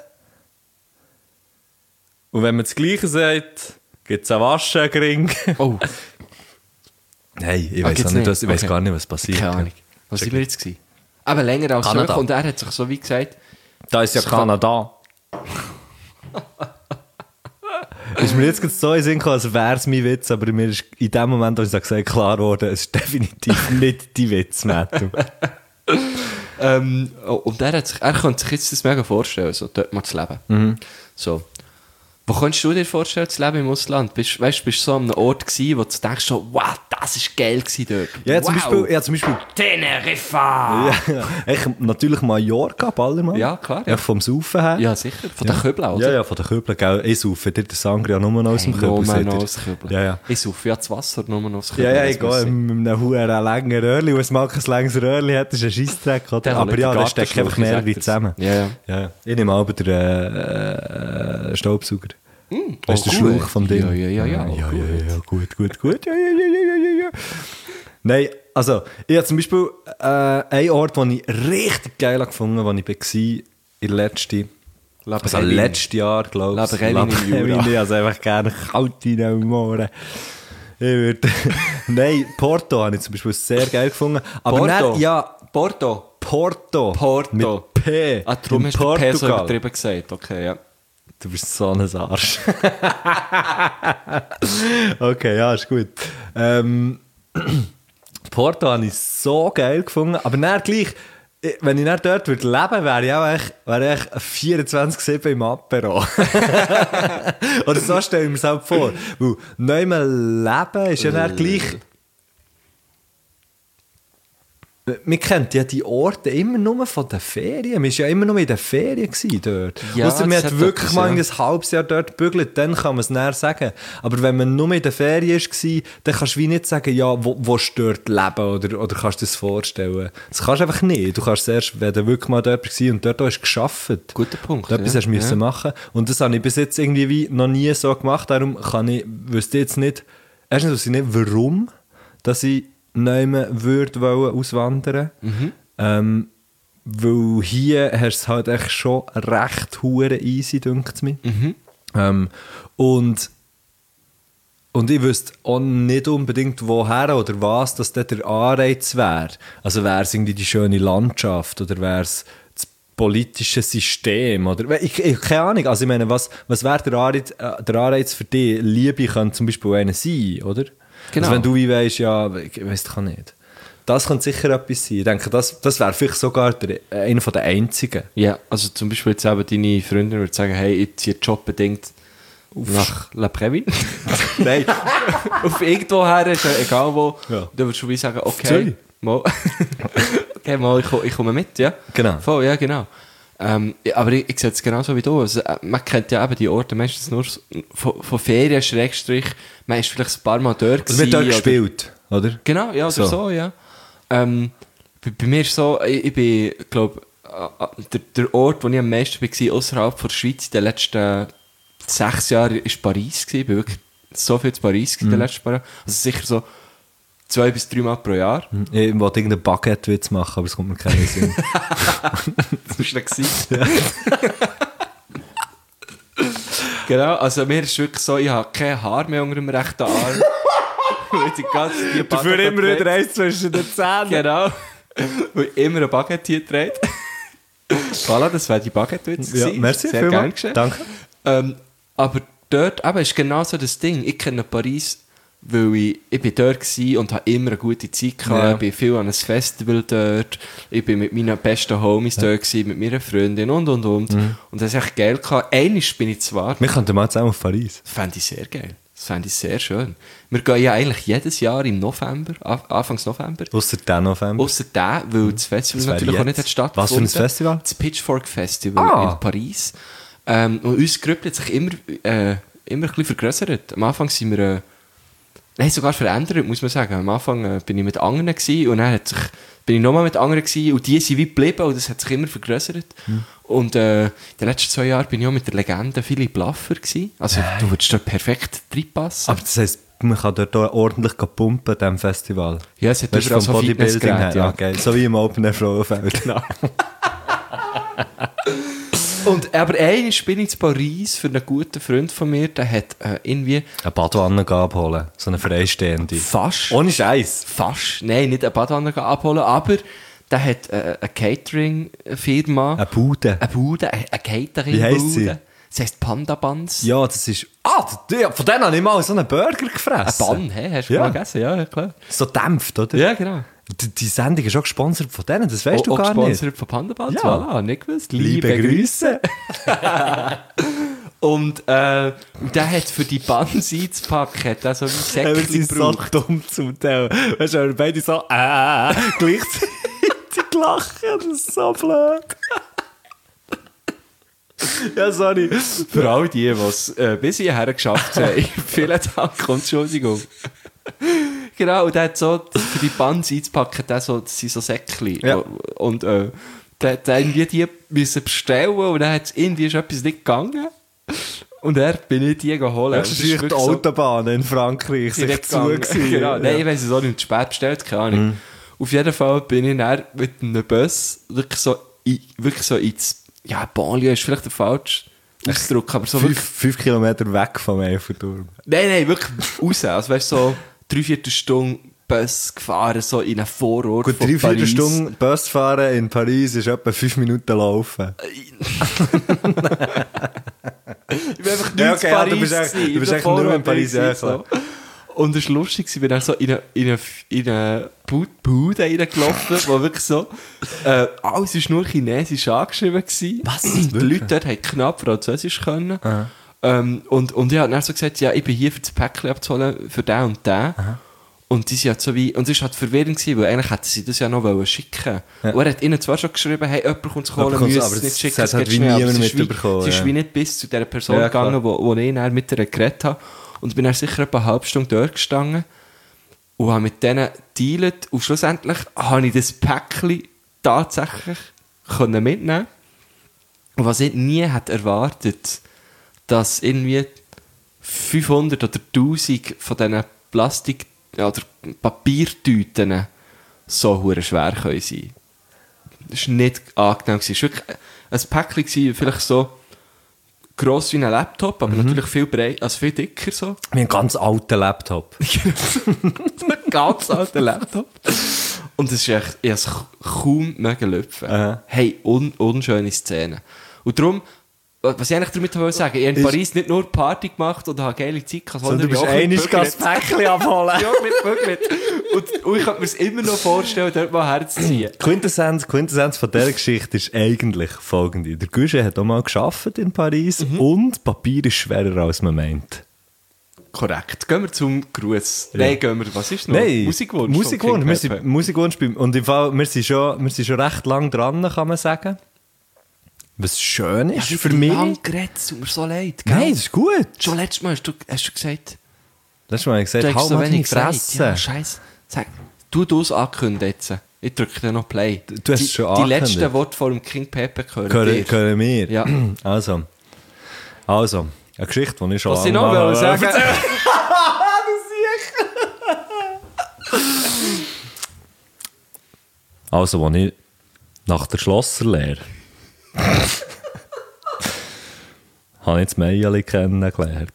Und wenn man das Gleiche sagt, gibt es einen Waschengring. Oh, Nein, ich Ah, weiß gibt's nicht, nicht? ich weiß Okay. gar nicht, was passiert. keine Ahnung. Was sind wir jetzt gewesen? Aber länger als Kanada. Kanada. Und er hat sich so wie gesagt, Da ist ja Das kann- Kanada. Ist mir jetzt gerade so in den Sinn gekommen, als wäre es mein Witz, aber mir ist in dem Moment, als ich gesagt klar geworden, es ist definitiv nicht dein Witz, Matthew. und er könnte sich jetzt das mega vorstellen, so dort mal zu leben. Mhm. So. Wo könntest du dir vorstellen, zu leben im Ausland? Bist du so an einem Ort gewesen, wo du denkst, so, wow, das war geil gewesen dort. Ja, wow. zum Beispiel Teneriffa! ja, natürlich Mallorca, Ballermann. Ja, klar, Ja, ja. vom Saufen her. Ja, sicher. Von den Köbeln, oder? Ja, ja, von den Köbeln, gell. Ich saufe dir den Sangria nur noch aus dem Köbel. Nur seht noch ihr? aus Köbeln. Ja, ja. Ich suche ja das Wasser nur noch aus Köbeln. Ja, ja, das ich muss gehe sein. mit einem huren langen Röhrli, und es mag ein langes Röhrli hat, das ist ein Scheissdreck, oder? Der Aber hat ja, den da stecken einfach Gartenschlauch, ich mehrere sag zusammen. dir's. Ja, ja. Ja, ich nehme aber den Staubsauger. Weißt du, Oh, den gut. Schlauch vom Ding? Ja. Ja, Oh, gut. Ja. Nein, also, ich habe zum Beispiel einen Ort, den ich richtig geil gefunden habe, wo ich war, in letzten Jahr, glaube ich. Laberellin im Jura. Ich habe einfach gerne kalt in den Mohren. Ich würde... Nein, Porto habe ich zum Beispiel sehr geil gefunden. Aber Porto? Dann, ja, Porto. Porto. Porto. Mit P. Ah, darum in hast du P so Portugal. übertrieben gesagt. Okay, ja. Du bist so ein Arsch. Okay, ja, ist gut. Porto habe ich so geil gefunden, aber dann gleich, wenn ich dann dort würde leben, wäre ich auch 24/7 im Apero. Oder so stelle ich mir es halt vor. Weil neu leben ist ja dann gleich... Man kennt ja die Orte immer nur von den Ferien. Man war ja immer nur in den Ferien dort. Ja, Ausser man das hat hat wirklich etwas, mal ja. ein halbes Jahr dort gebügelt, dann kann man es näher sagen. Aber wenn man nur in den Ferien war, dann kannst du wie nicht sagen, ja, wo dort leben oder kannst du das vorstellen. Das kannst du einfach nicht. Du kannst es erst, wenn du wirklich mal dort warst und dort hast du gearbeitet. Guter Punkt, Und etwas ja. hast du müssen Ja. machen. Und das habe ich bis jetzt irgendwie wie noch nie so gemacht. Darum wüsste ich jetzt nicht, erstens wüsste ich nicht, warum, dass ich niemand würde auswandern. Weil hier hast du es halt echt schon recht hure easy, dünkt es mir. Und Und ich wüsste auch nicht unbedingt, woher oder was das dort der Anreiz wäre. Also wäre es irgendwie die schöne Landschaft oder wäre es das politische System? Oder, ich keine Ahnung. Also ich meine, was wäre der Anreiz für dich? Liebe kann zum Beispiel einer sein, oder? Genau. Also wenn du wie weisst, ja, ich weiss doch nicht. Das könnte sicher etwas sein. Ich denke, das wäre vielleicht sogar einer der einzigen. Ja, also zum Beispiel jetzt eben deine Freundin würde sagen, hey, ich ziehe jobbedingt nach La Prairie. Nein, auf irgendwo her, ist ja egal wo. Ja. Da würdest du wie sagen, okay, Zürich. mal, okay, mal, ich komme mit, ja. Genau. Voll, ja, genau. Ja, aber ich sehe es genauso wie du. Also, man kennt ja eben die Orte meistens nur von Ferien, Schrägstrich. Man ist vielleicht ein paar Mal dort Also wird dort gespielt, oder? Genau, ja, oder so ja. Bei mir ist es so, ich bin, glaube der Ort, wo ich am meisten war, außerhalb der Schweiz in den letzten 6 Jahren, war Paris. Ich bin wirklich so viel in Paris in den letzten paar Jahren. Also sicher so 2 bis 3 Mal pro Jahr. Ich wollte irgendeinen Baguette-Witz machen, aber es kommt mir keinen Sinn. Das war nicht. Ja. Genau, also mir ist wirklich so, ich habe kein Haar mehr unter dem rechten Arm. Dafür immer wieder eins zwischen den Zähnen. Genau. Weil ich immer ein Baguette hier trägt. Voilà, das wäre die Baguette-Witze Ja, gewesen. merci Sehr vielmals. gerne geschehen. Danke. Aber dort eben ist genau so das Ding. Ich kenne Paris, weil ich bin dort war und habe immer eine gute Zeit gehabt. Ja. Ich bin viel an einem Festival dort. Ich bin mit meinen besten Homies dort gewesen, mit meiner Freundin und. Und das ist echt geil gehabt. Einmal bin ich zwar... Wir könnten mal zusammen auf Paris. Das fände ich sehr geil. Das fände ich sehr schön. Wir gehen ja eigentlich jedes Jahr im November, Anfangs November. Ausser den November. Ausser den, weil das Festival Das wäre natürlich auch jetzt. nicht hat stattgefunden. Was für ein Festival? Das Pitchfork Festival in Paris. Und unser Grüppel hat sich immer ein bisschen vergrößert. Am Anfang sind wir... Nein, sogar verändert, muss man sagen. Am Anfang bin ich mit anderen gewesen, und dann bin ich nochmal mit anderen gewesen, und die sind wie geblieben und das hat sich immer vergrößert. Und in den letzten 2 Jahren bin ich auch mit der Legende Philipp Laffer gewesen. Also du würdest dort perfekt reinpassen. Aber das heisst, man kann dort auch ordentlich pumpen, an diesem Festival. Ja, es hat Weißt du, überall vom so Bodybuilding her. Fitnessgeräte, ja. Okay. So wie im Open Air Frauenfeld. Genau. Und aber einmal bin ich in Paris für einen guten Freund von mir, der hat irgendwie Eine Badwanne abholen. So eine freistehende. fast... Ohne Scheiß. Fast. Nein, nicht eine Badwanne abholen, aber der hat eine Catering-Firma. Eine Bude. Eine Bude, eine Catering-Bude. Wie heisst sie? Das heisst Panda Buns. Ja, das ist... Ja, von denen habe ich mal so einen Burger Ein gefressen. Bun, hä? Hast du Ja. mal gegessen? Ja, klar. So dämpft, oder? Ja, genau. Die Sendung ist auch gesponsert von denen, das weißt du Auch gar nicht. gesponsert von Panda Buns, Ja. voilà, nicht gewusst. Liebe Grüße. Und der hat für die Buns einzupacken, hat er so wie Wir Säckchen sind so gebraucht. dumm zum Teil. Weißt du, wir beide so gleichzeitig lachen, das ist so blöd. Ja, sorry. Für all die, die es bis hierher geschafft haben, vielen Dank und Entschuldigung. Genau, und der hat so, für die Buns einzupacken, das sind so Säckchen. Ja. Und der hat irgendwie die müssen bestellen, und dann ist etwas nicht gegangen. Und er bin ich die geholt. Das ist die Autobahn in Frankreich, sich zu gewesen. Genau, nein, Ja. ich weiss es auch nicht, zu spät bestellt, keine Ahnung. Auf jeden Fall bin ich dann mit einem Bus wirklich so ins, ja, Banlieue ist vielleicht der falsche Ausdruck, aber so wirklich, 5 Kilometer weg vom Eiffelturm. nein, wirklich raus, also weißt du, so 3/4 Stunde Bus gefahren, so in einen Vorort Gut, von 3/4 Paris. Stunden Bus fahren in Paris ist etwa 5 Minuten laufen. Ich bin einfach nicht Ja, in okay, ja, Paris du bist echt- gewesen, du bist in echt der nur in Vorort Paris, ja, gewesen, so. Und es war lustig, ich bin dann so in eine Bude reingelaufen, wo wirklich so, alles war nur chinesisch angeschrieben gewesen. Was? Die Wirklich? Leute dort haben knapp Französisch können. Und ich habe dann so gesagt, ja, ich bin hier für das Päckchen abzuholen, für den und den. Und die sind halt so wie, und es war halt verwirrend gewesen, weil eigentlich hätten sie das ja noch schicken wollen. Und er hat ihnen zwar schon geschrieben, hey, jemand kommt zu holen, Jemand müssen kommt's, es aber nicht schicken, das hat geht wie schnell. Aber niemand es ist wie- mitbekommen, es ist ja. wie nicht bis zu dieser Person Ja, klar. gegangen, wo ich dann mit ihr geredet habe. Und bin dann sicher etwa eine halbe Stunde dort gestanden und habe mit denen gedealt. Und schlussendlich habe ich das Päckchen tatsächlich können mitnehmen. Und was ich nie hätte erwartet, dass irgendwie 500 oder 1000 von diesen Plastik- oder Papiertüten so hure schwer können sein. Das war nicht angenehm. Es war wirklich ein Päckchen, vielleicht so gross wie ein Laptop, aber natürlich viel breit, also viel dicker so. Wie ein ganz alter Laptop. Ein ganz alter Laptop. Und es ist echt, ich habe es kaum mögen lüpfen. Hey, unschöne Szene. Und darum, was ich eigentlich damit sagen wollte, ich habe in Paris nicht nur Party gemacht und habe geile Zeit gehabt, sondern du bist einmal das Päckchen abholen. Ja, wirklich. Und ich kann mir es immer noch vorstellen, dort mal herzuziehen. Quintessenz von dieser Geschichte ist eigentlich folgende. Der Guge hat auch mal gearbeitet in Paris und Papier ist schwerer, als man meint. Korrekt. Gehen wir zum Gruß. Ja. Nein, gehen wir, was ist noch? Nein, Musikwunsch. Musikwunsch. Und im Fall, wir sind schon recht lang dran, kann man sagen. Was schön ist für mich. Lang geredet, es tut mir so leid. Gell? Nein, das ist gut. Schon letztes Mal hast du gesagt... Letztes Mal habe ich gesagt, halt so mal deine Fresse. Ja, scheiße. Sag, du es ankündigen jetzt. Ich drücke dir noch Play. Du hast es schon angekündigt. Die letzten Worte vor dem King Pepe hören wir. Ja. Also, eine Geschichte, die ich schon was ich noch will sagen. Also, als ich nach der Schlosserlehre habe ich das Meierli kennengelernt.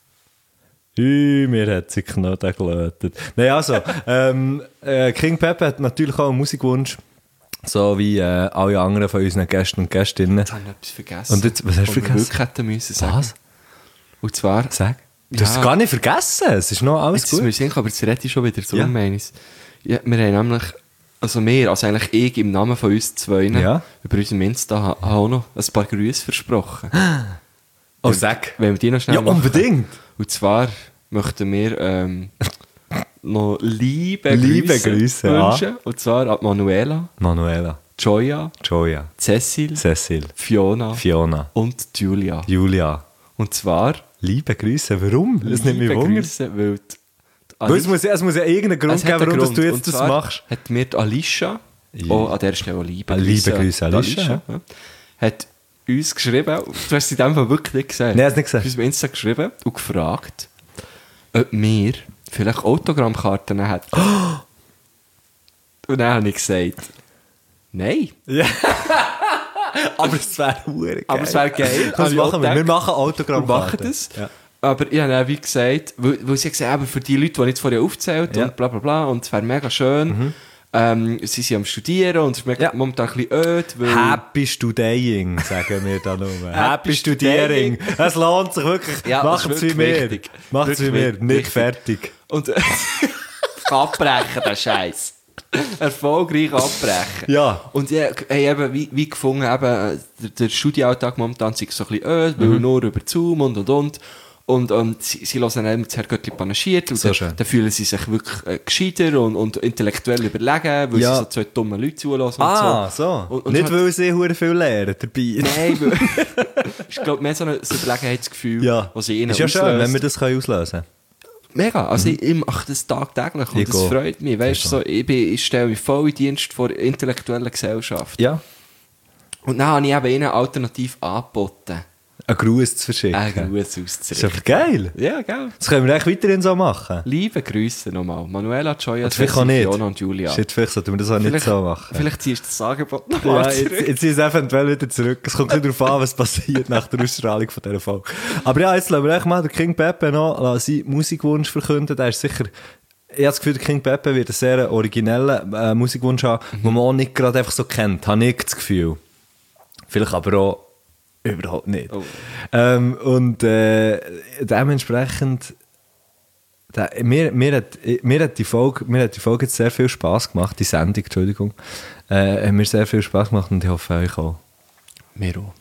Mir hat sie Knoten gelötet. Nein, also, King Pepe hat natürlich auch einen Musikwunsch. So wie alle anderen von unseren Gästen und Gästinnen. Jetzt habe ich etwas vergessen. Und jetzt, was hast du vergessen? Wir wirklich hätten müssen sagen. Was? Und zwar... Sag. Du hast es gar nicht vergessen. Es ist noch alles gut. Jetzt aber jetzt rede ich schon wieder so, meine ich. Ja, wir haben nämlich... Also eigentlich ich im Namen von uns zwei über unseren Insta haben auch noch ein paar Grüße versprochen. Oh, sag. Wenn wir die noch schnell machen. Unbedingt. Und zwar möchten wir noch liebe Grüße wünschen. Ja. Und zwar an Manuela. Joya. Cecil. Fiona. Und Julia. Und zwar... Liebe Grüße. Warum? Das nimmt mich Wunder. Grüße, weil... Es muss ja irgendeinen Grund geben, warum du jetzt das machst. Hat mir die Alicia, an der Stelle auch liebe Grüße, Alicia. Hat uns geschrieben, du hast sie in dem Fall wirklich nicht gesagt. Nein, hast nicht gesagt. Uns bei Insta geschrieben und gefragt, ob wir vielleicht Autogrammkarten hätten. Und dann habe ich gesagt, nein. Ja. Aber es wäre geil. Aber es wäre geil. Das machen wir. Wir machen Autogrammkarten. Wir machen das. Ja. Aber ich habe dann wie gesagt, weil sie gesagt haben, für die Leute, die ich jetzt vorher aufgezählt und bla bla bla, und es wäre mega schön. Sie sind am Studieren und es ist momentan ein bisschen öd. Happy Studying, sagen wir da nur. Happy Studying. Es lohnt sich wirklich. Ja, macht es wie mir. Macht es wie mir. Nicht wichtig. Fertig. Und abbrechen, der Scheiß. Erfolgreich abbrechen. Ja. Und ich habe eben wie gefunden, eben, der Studienalltag momentan ist so ein bisschen öd, weil nur über Zoom und. Und sie hören dann das Herr Göttli panaschiert und dann fühlen sie sich wirklich gescheiter und intellektuell überlegen, weil sie so zwei dumme Leute zulassen und so. Und nicht, weil sie sehr viel lernen dabei. Nein, weil ich glaube, mehr so ein Überlegenheitsgefühl, was sie ihnen ist ja auslöst. Schön, wenn wir das auslösen können. Mega, also ich mache das tagtäglich und das freut mich. Weißt, so, ich stelle mich voll in Dienst vor intellektueller Gesellschaft. Ja. Und dann habe ich eben ihnen alternativ angeboten. Einen Gruß zu verschicken. Einen Gruß auszurichten. Das ist aber geil. Ja, geil. Das können wir eigentlich weiterhin so machen. Liebe Grüße nochmal. Manuela, Joya, Fiona und Julia. Shit, vielleicht sollten wir das auch nicht so machen. Vielleicht ziehst du das Angebot nochmal zurück. Jetzt ziehst du es eventuell wieder zurück. Es kommt nicht darauf an, was passiert nach der Ausstrahlung von dieser Folge. Aber ja, jetzt lassen wir echt mal den King Pepe noch seinen Musikwunsch verkünden. Der ist sicher... Ich habe das Gefühl, der King Pepe wird einen sehr originellen Musikwunsch haben, den man auch nicht gerade einfach so kennt. Habe ich das Gefühl. Vielleicht aber auch überhaupt nicht. Oh. Und dementsprechend mir hat die Folge jetzt sehr viel Spass gemacht, die Sendung, Entschuldigung. Hat mir sehr viel Spass gemacht und ich hoffe euch auch. Mir auch.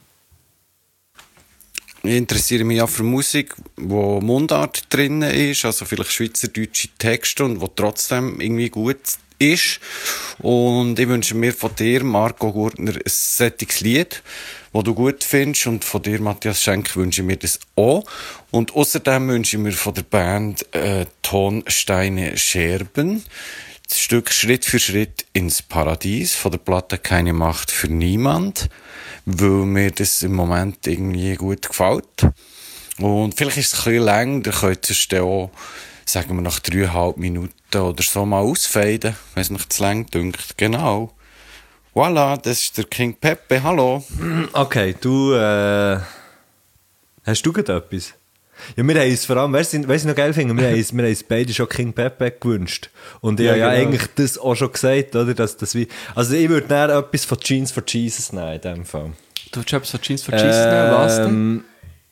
Ich interessiere mich auch für Musik, wo Mundart drin ist, also vielleicht schweizerdeutsche Texte und wo trotzdem irgendwie gut ist. Und ich wünsche mir von dir, Marco Gurtner, ein solches Lied, das du gut findest. Und von dir, Matthias Schenk, wünsche ich mir das auch. Und außerdem wünsche ich mir von der Band Tonsteine Scherben das Stück Schritt für Schritt ins Paradies von der Platte Keine Macht für niemand, weil mir das im Moment irgendwie gut gefällt. Und vielleicht ist es ein bisschen lang, da könnt ihr es auch, sagen wir, nach 3,5 Minuten oder so mal ausfaden, wenn es mich zu lang dünkt. Genau. Voilà, das ist der King Pepe, hallo. Okay, du Hast du gerade etwas? Ja, wir haben uns vor allem, weißt du, noch geil finden, wir haben uns beide schon King Pepe gewünscht. Und ich habe ja genau. eigentlich das auch schon gesagt, oder? Dass wir, also ich würde näher etwas von Jeans for Jesus nehmen, in dem Fall. Du willst etwas von Jeans for Jesus nehmen? Was denn?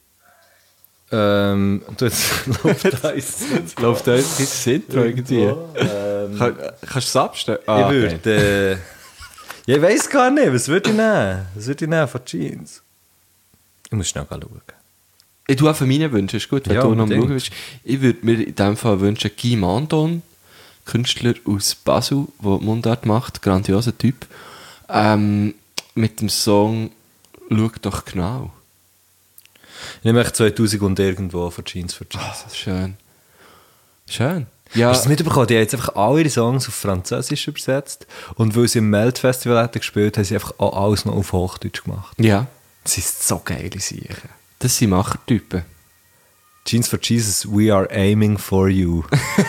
Du, jetzt Läuft da jetzt das Intro irgendwie? Kannst du es abstellen? Ich würde, ja, ich weiss gar nicht, was würde ich nehmen? Was würde ich nehmen von Jeans? Ich muss schnell schauen. Ich tue auch von meinen Wünschen, ist gut, wenn Ja, du noch am unbedingt. Schauen bist. Ich würde mir in diesem Fall wünschen, Guy Mandon, Künstler aus Basel, der Mundart macht, grandioser Typ, mit dem Song «Schau doch genau». Ich nehme echt 2000 und irgendwo von Jeans for Jesus. Schön. Schön. Ja, Hast du das mitbekommen? Die haben jetzt einfach alle ihre Songs auf Französisch übersetzt und weil sie im Melt-Festival hätten gespielt, haben sie einfach auch alles noch auf Hochdeutsch gemacht. ja, Das ist so geile Sachen. das sind Machertypen. Jeans for Jesus, we are aiming for you.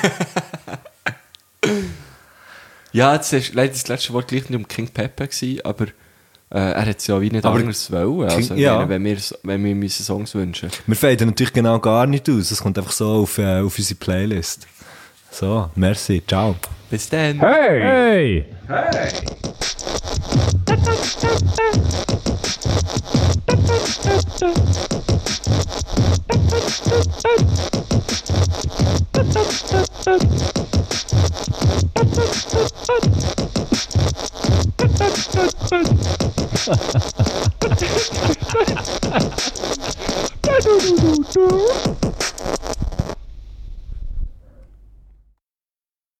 Ja, jetzt ist leider das letzte Wort gleich nicht um King Pepe gewesen, aber er hat es ja wie nicht Aber anders wollen. Also, ja. wenn wir müssen Songs wünschen. Wir faden natürlich genau gar nicht aus. Es kommt einfach so auf unsere Playlist. So, merci, ciao. Bis dann. Hey! Hey!